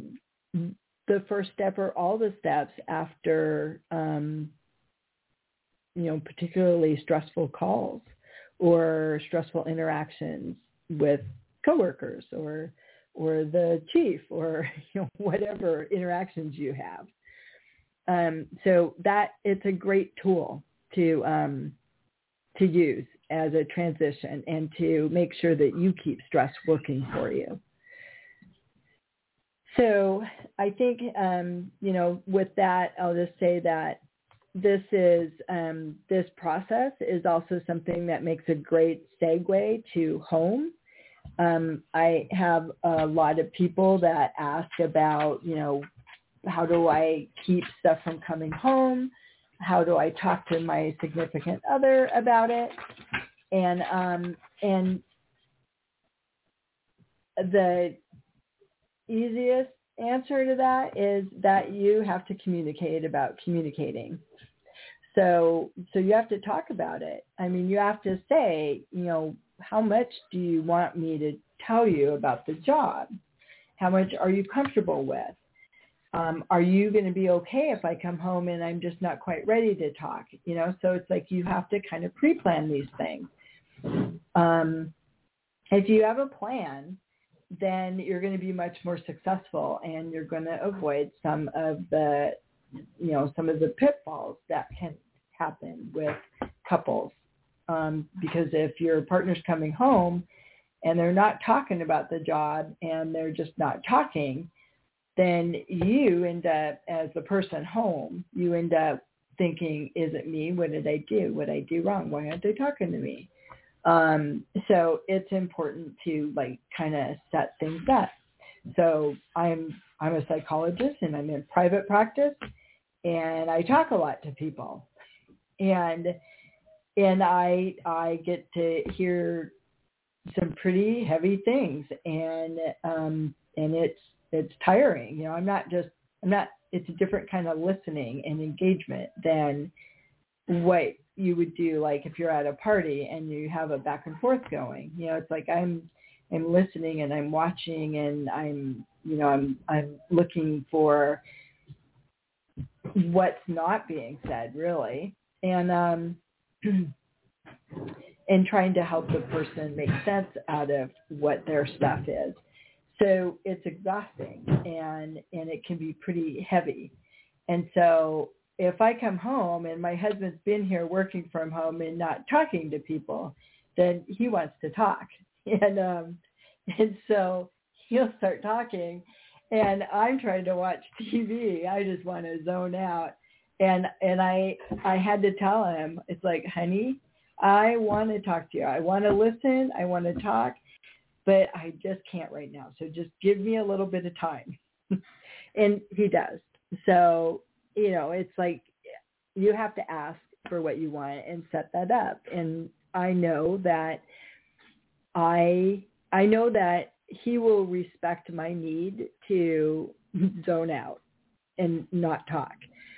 the first step or all the steps after, um, you know, particularly stressful calls or stressful interactions with coworkers or, or the chief or, you know, whatever interactions you have. Um, so that it's a great tool to, um, to use as a transition and to make sure that you keep stress working for you. So I think, um, you know, with that, I'll just say that this is, um, this process is also something that makes a great segue to home. Um, I have a lot of people that ask about, you know, how do I keep stuff from coming home? How do I talk to my significant other about it? And, um, and the easiest answer to that is that you have to communicate about communicating. So, so you have to talk about it. I mean, you have to say, you know, how much do you want me to tell you about the job? How much are you comfortable with? Um, are you going to be okay if I come home and I'm just not quite ready to talk? You know, so it's like you have to kind of pre-plan these things. Um, if you have a plan, then you're going to be much more successful and you're going to avoid some of the, you know, some of the pitfalls that can happen with couples. Um, because if your partner's coming home and they're not talking about the job and they're just not talking, then you end up, as the person home, you end up thinking, is it me? What did I do? What did I do wrong? Why aren't they talking to me? Um, so it's important to like kind of set things up. So I'm I'm a psychologist and I'm in private practice, and I talk a lot to people, and and I I get to hear some pretty heavy things, and um, and it's it's tiring. You know, I'm not just I'm not. It's a different kind of listening and engagement than what you would do like if you're at a party and you have a back and forth going. You know, it's like I'm I'm listening and I'm watching and I'm you know I'm I'm looking for what's not being said really, and um and trying to help the person make sense out of what their stuff is. So it's exhausting and and it can be pretty heavy. And so if I come home and my husband's been here working from home and not talking to people, then he wants to talk. And um, and so he'll start talking, and I'm trying to watch T V. I just want to zone out. And and I I had to tell him, it's like, honey, I want to talk to you. I want to listen. I want to talk, but I just can't right now. So just give me a little bit of time. And he does. So, you know, it's like you have to ask for what you want and set that up. And I know that I I know that he will respect my need to zone out and not talk.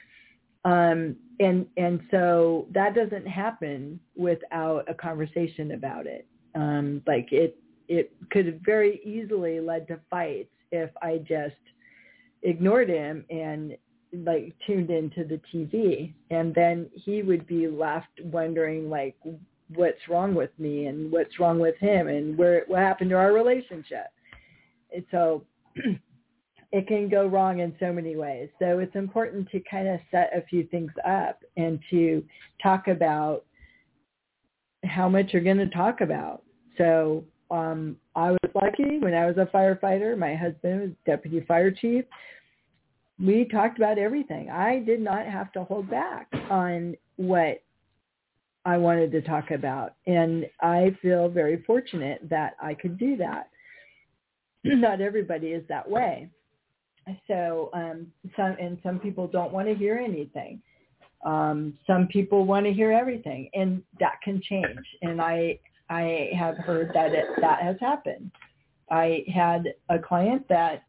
Um, and and so that doesn't happen without a conversation about it. Um, like it it could have very easily led to fights if I just ignored him and like tuned into the T V, and then he would be left wondering like what's wrong with me and what's wrong with him and where what happened to our relationship. And so it can go wrong in so many ways. So it's important to kind of set a few things up and to talk about how much you're going to talk about. So um, I was lucky when I was a firefighter. My husband was deputy fire chief. We talked about everything. I did not have to hold back on what I wanted to talk about. And I feel very fortunate that I could do that. Not everybody is that way. So um, some and some people don't want to hear anything. Um, some people want to hear everything, and that can change. And I I have heard that it, that has happened. I had a client that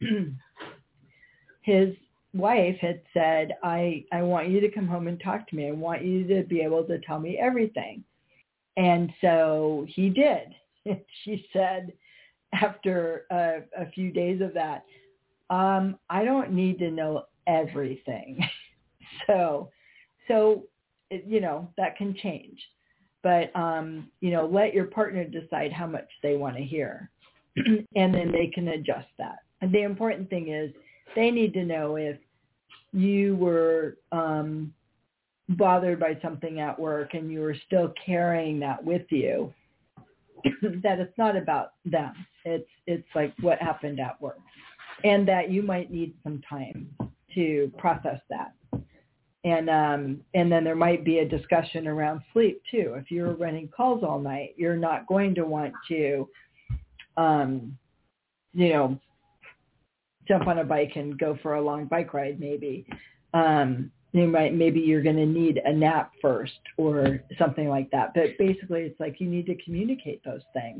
his wife had said, I, I want you to come home and talk to me. I want you to be able to tell me everything. And so he did. She said after a, a few days of that, um, I don't need to know everything. so, so, it, you know, that can change. But, um, you know, let your partner decide how much they want to hear. And then they can adjust that. And the important thing is they need to know if you were um, bothered by something at work and you were still carrying that with you, that it's not about them. It's it's like what happened at work, and that you might need some time to process that. And um, and then there might be a discussion around sleep too. If you're running calls all night, you're not going to want to, um, you know, jump on a bike and go for a long bike ride. Maybe um, you might maybe you're going to need a nap first or something like that. But basically, it's like you need to communicate those things.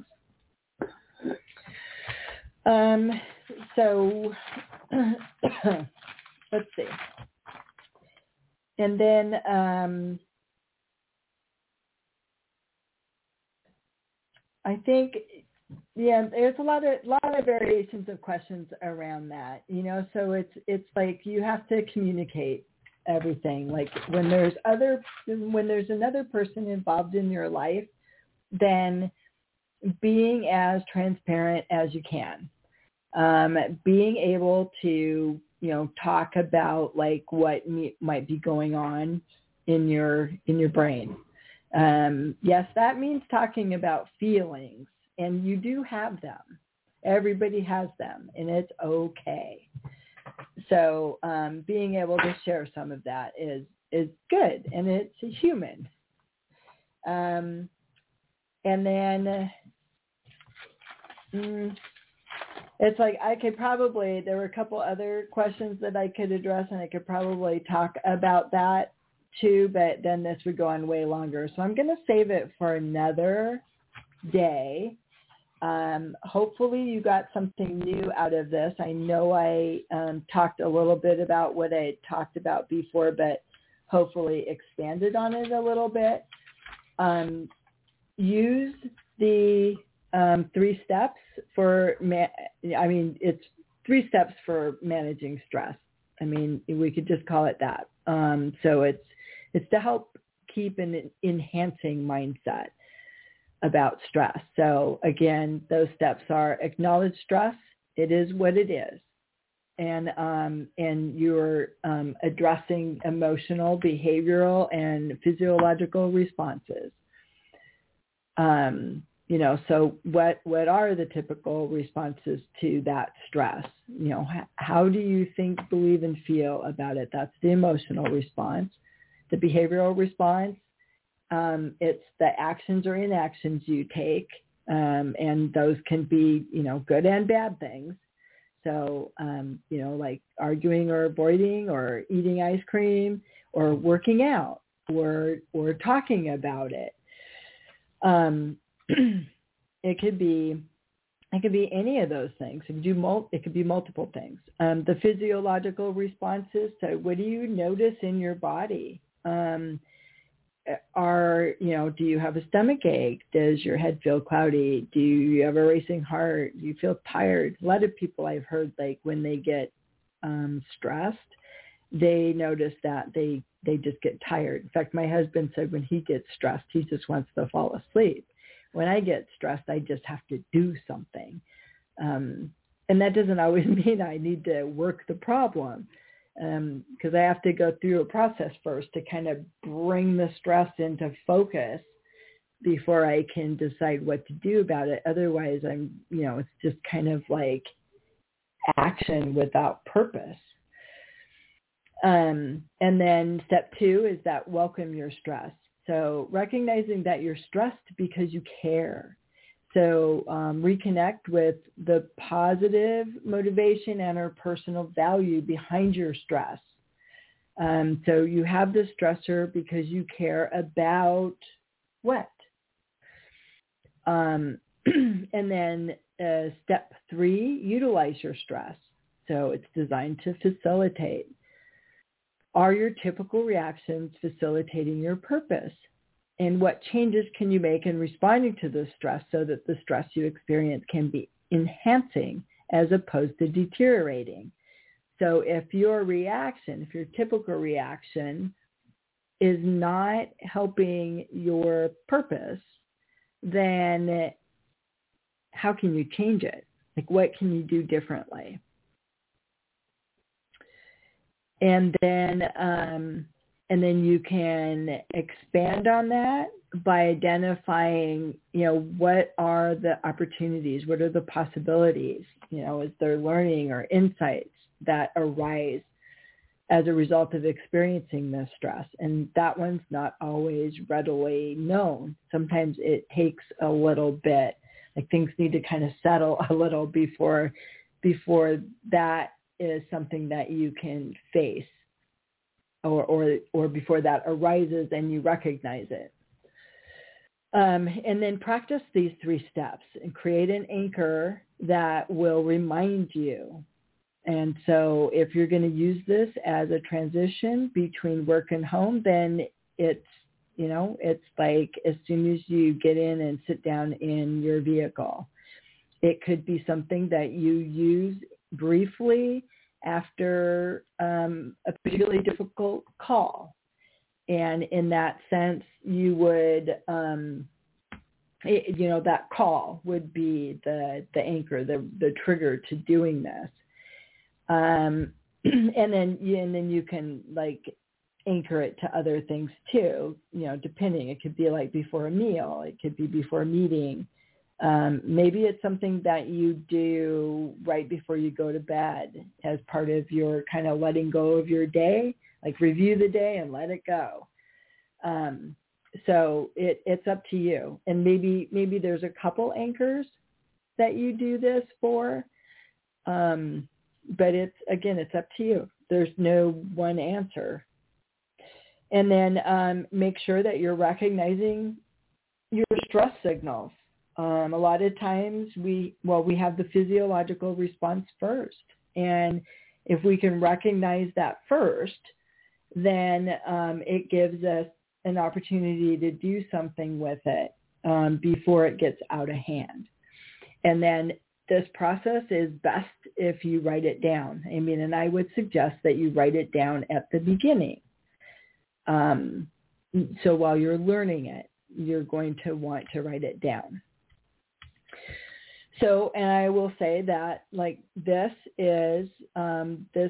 Um, so let's see. And then um, I think, yeah, there's a lot of lot of variations of questions around that, you know. So it's it's like you have to communicate everything. Like when there's other when there's another person involved in your life, then being as transparent as you can, um, being able to, you know, talk about like what me, might be going on in your in your brain. Um, yes, that means talking about feelings, and you do have them. Everybody has them, and it's okay. So um, being able to share some of that is is good, and it's human. Um, and then, uh, mm, it's like I could probably, there were a couple other questions that I could address, and I could probably talk about that too, but then this would go on way longer. So I'm going to save it for another day. Um, hopefully you got something new out of this. I know I um, talked a little bit about what I had talked about before, but hopefully expanded on it a little bit. Um, use the um, three steps for, ma- I mean, it's three steps for managing stress. I mean, we could just call it that. Um, so it's, it's to help keep an enhancing mindset about stress. So again, those steps are acknowledge stress. It is what it is. And um, and you're um, addressing emotional, behavioral, and physiological responses. Um, you know, so what what are the typical responses to that stress? You know, h- how do you think, believe, and feel about it? That's the emotional response. The behavioral response, um, it's the actions or inactions you take, um, and those can be, you know, good and bad things. So, um, you know, like arguing or avoiding or eating ice cream or working out or or talking about it. Um, it could be it could be any of those things. It could, do mul- it could be multiple things. Um, the physiological responses. So, what do you notice in your body? Um, are, you know, do you have a stomach ache? Does your head feel cloudy? Do you have a racing heart? Do you feel tired? A lot of people I've heard, like when they get um, stressed, they notice that they, they just get tired. In fact, my husband said when he gets stressed, he just wants to fall asleep. When I get stressed, I just have to do something. Um, and that doesn't always mean I need to work the problem. Because um, I have to go through a process first to kind of bring the stress into focus before I can decide what to do about it. Otherwise, I'm, you know, it's just kind of like action without purpose. Um, and then step two is that welcome your stress. So recognizing that you're stressed because you care. So um, reconnect with the positive motivation and or personal value behind your stress. Um, so you have the stressor because you care about what? Um, and then uh, step three, utilize your stress. So it's designed to facilitate. Are your typical reactions facilitating your purpose? And what changes can you make in responding to the stress so that the stress you experience can be enhancing as opposed to deteriorating? So if your reaction, if your typical reaction is not helping your purpose, then how can you change it? Like, what can you do differently? And then, um, and then you can expand on that by identifying, you know, what are the opportunities, what are the possibilities, you know, is there learning or insights that arise as a result of experiencing this stress? And that one's not always readily known. Sometimes it takes a little bit, like things need to kind of settle a little before, before that is something that you can face. Or, or or before that arises and you recognize it. Um, and then practice these three steps and create an anchor that will remind you. And so if you're going to use this as a transition between work and home, then it's, you know, it's like as soon as you get in and sit down in your vehicle. It could be something that you use briefly after um, a particularly difficult call. And in that sense, you would, um, it, you know, that call would be the, the anchor, the, the trigger to doing this. Um, and then, and then you can like anchor it to other things too, you know, depending. It could be like before a meal. It could be before a meeting. Um, maybe it's something that you do right before you go to bed as part of your kind of letting go of your day, like review the day and let it go. Um, so it, it's up to you. And maybe, maybe there's a couple anchors that you do this for. Um, but it's, again, it's up to you. There's no one answer. And then um, make sure that you're recognizing your stress signals. Um, a lot of times we, well, we have the physiological response first. And if we can recognize that first, then um, it gives us an opportunity to do something with it um, before it gets out of hand. And then this process is best if you write it down. I mean, and I would suggest that you write it down at the beginning. Um, so while you're learning it, you're going to want to write it down. So, and I will say that, like, this is, um, this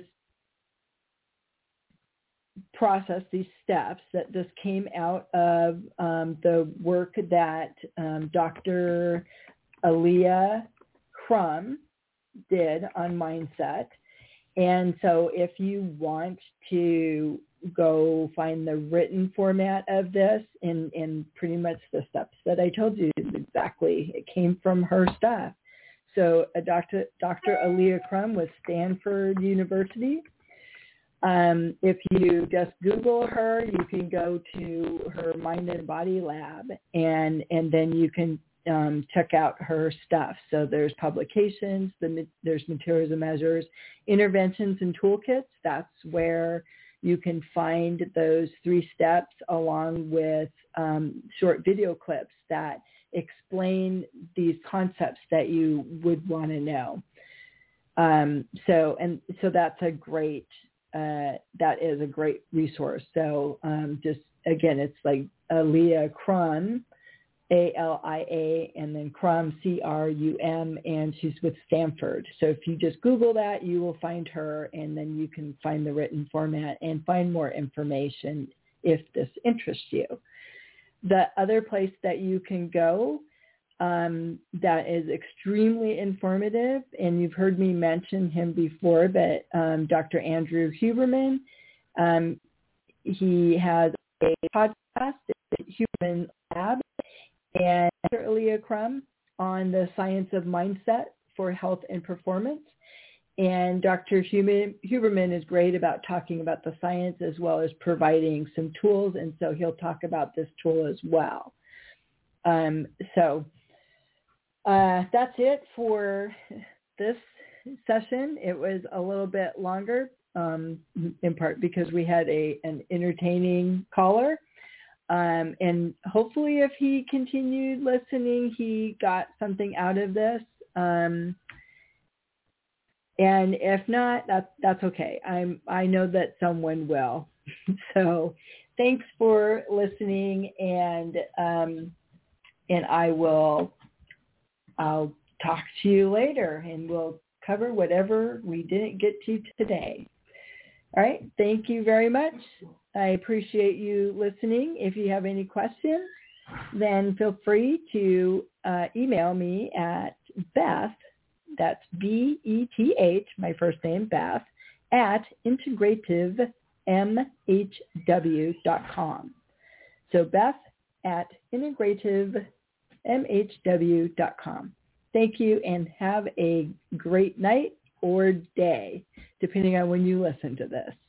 process, these steps, that this came out of um, the work that um, Doctor Alia Crum did on mindset. And so if you want to go find the written format of this in, in pretty much the steps that I told you exactly, it came from her stuff. So a Doctor Doctor Alia Crum with Stanford University. Um, if you just Google her, you can go to her Mind and Body Lab, and, and then you can um, check out her stuff. So there's publications, the, there's materials and measures, interventions and toolkits. That's where you can find those three steps, along with um, short video clips that explain these concepts that you would want to know. Um, so, and so that's a great, uh, that is a great resource. So um, just, again, it's like Alia Crum, A L I A, and then Crum, C R U M, and she's with Stanford. So if you just Google that, you will find her, and then you can find the written format and find more information if this interests you. The other place that you can go um, that is extremely informative, and you've heard me mention him before, but um, Doctor Andrew Huberman, um, he has a podcast, Human Lab, and Doctor Alia Crum on the science of mindset for health and performance. And Doctor Huberman is great about talking about the science as well as providing some tools, and so he'll talk about this tool as well. Um, so uh, that's it for this session. It was a little bit longer, um, in part because we had a an entertaining caller. Um, and hopefully if he continued listening, he got something out of this. Um, and if not, that's, that's okay. I'm, I know that someone will. So thanks for listening, and, um, and I will, I'll talk to you later, and we'll cover whatever we didn't get to today. All right. Thank you very much. I appreciate you listening. If you have any questions, then feel free to uh, email me at Beth, that's B E T H, my first name, Beth, at integrative m h w dot com. So Beth at integrative m h w dot com. Thank you, and have a great night or day, depending on when you listen to this.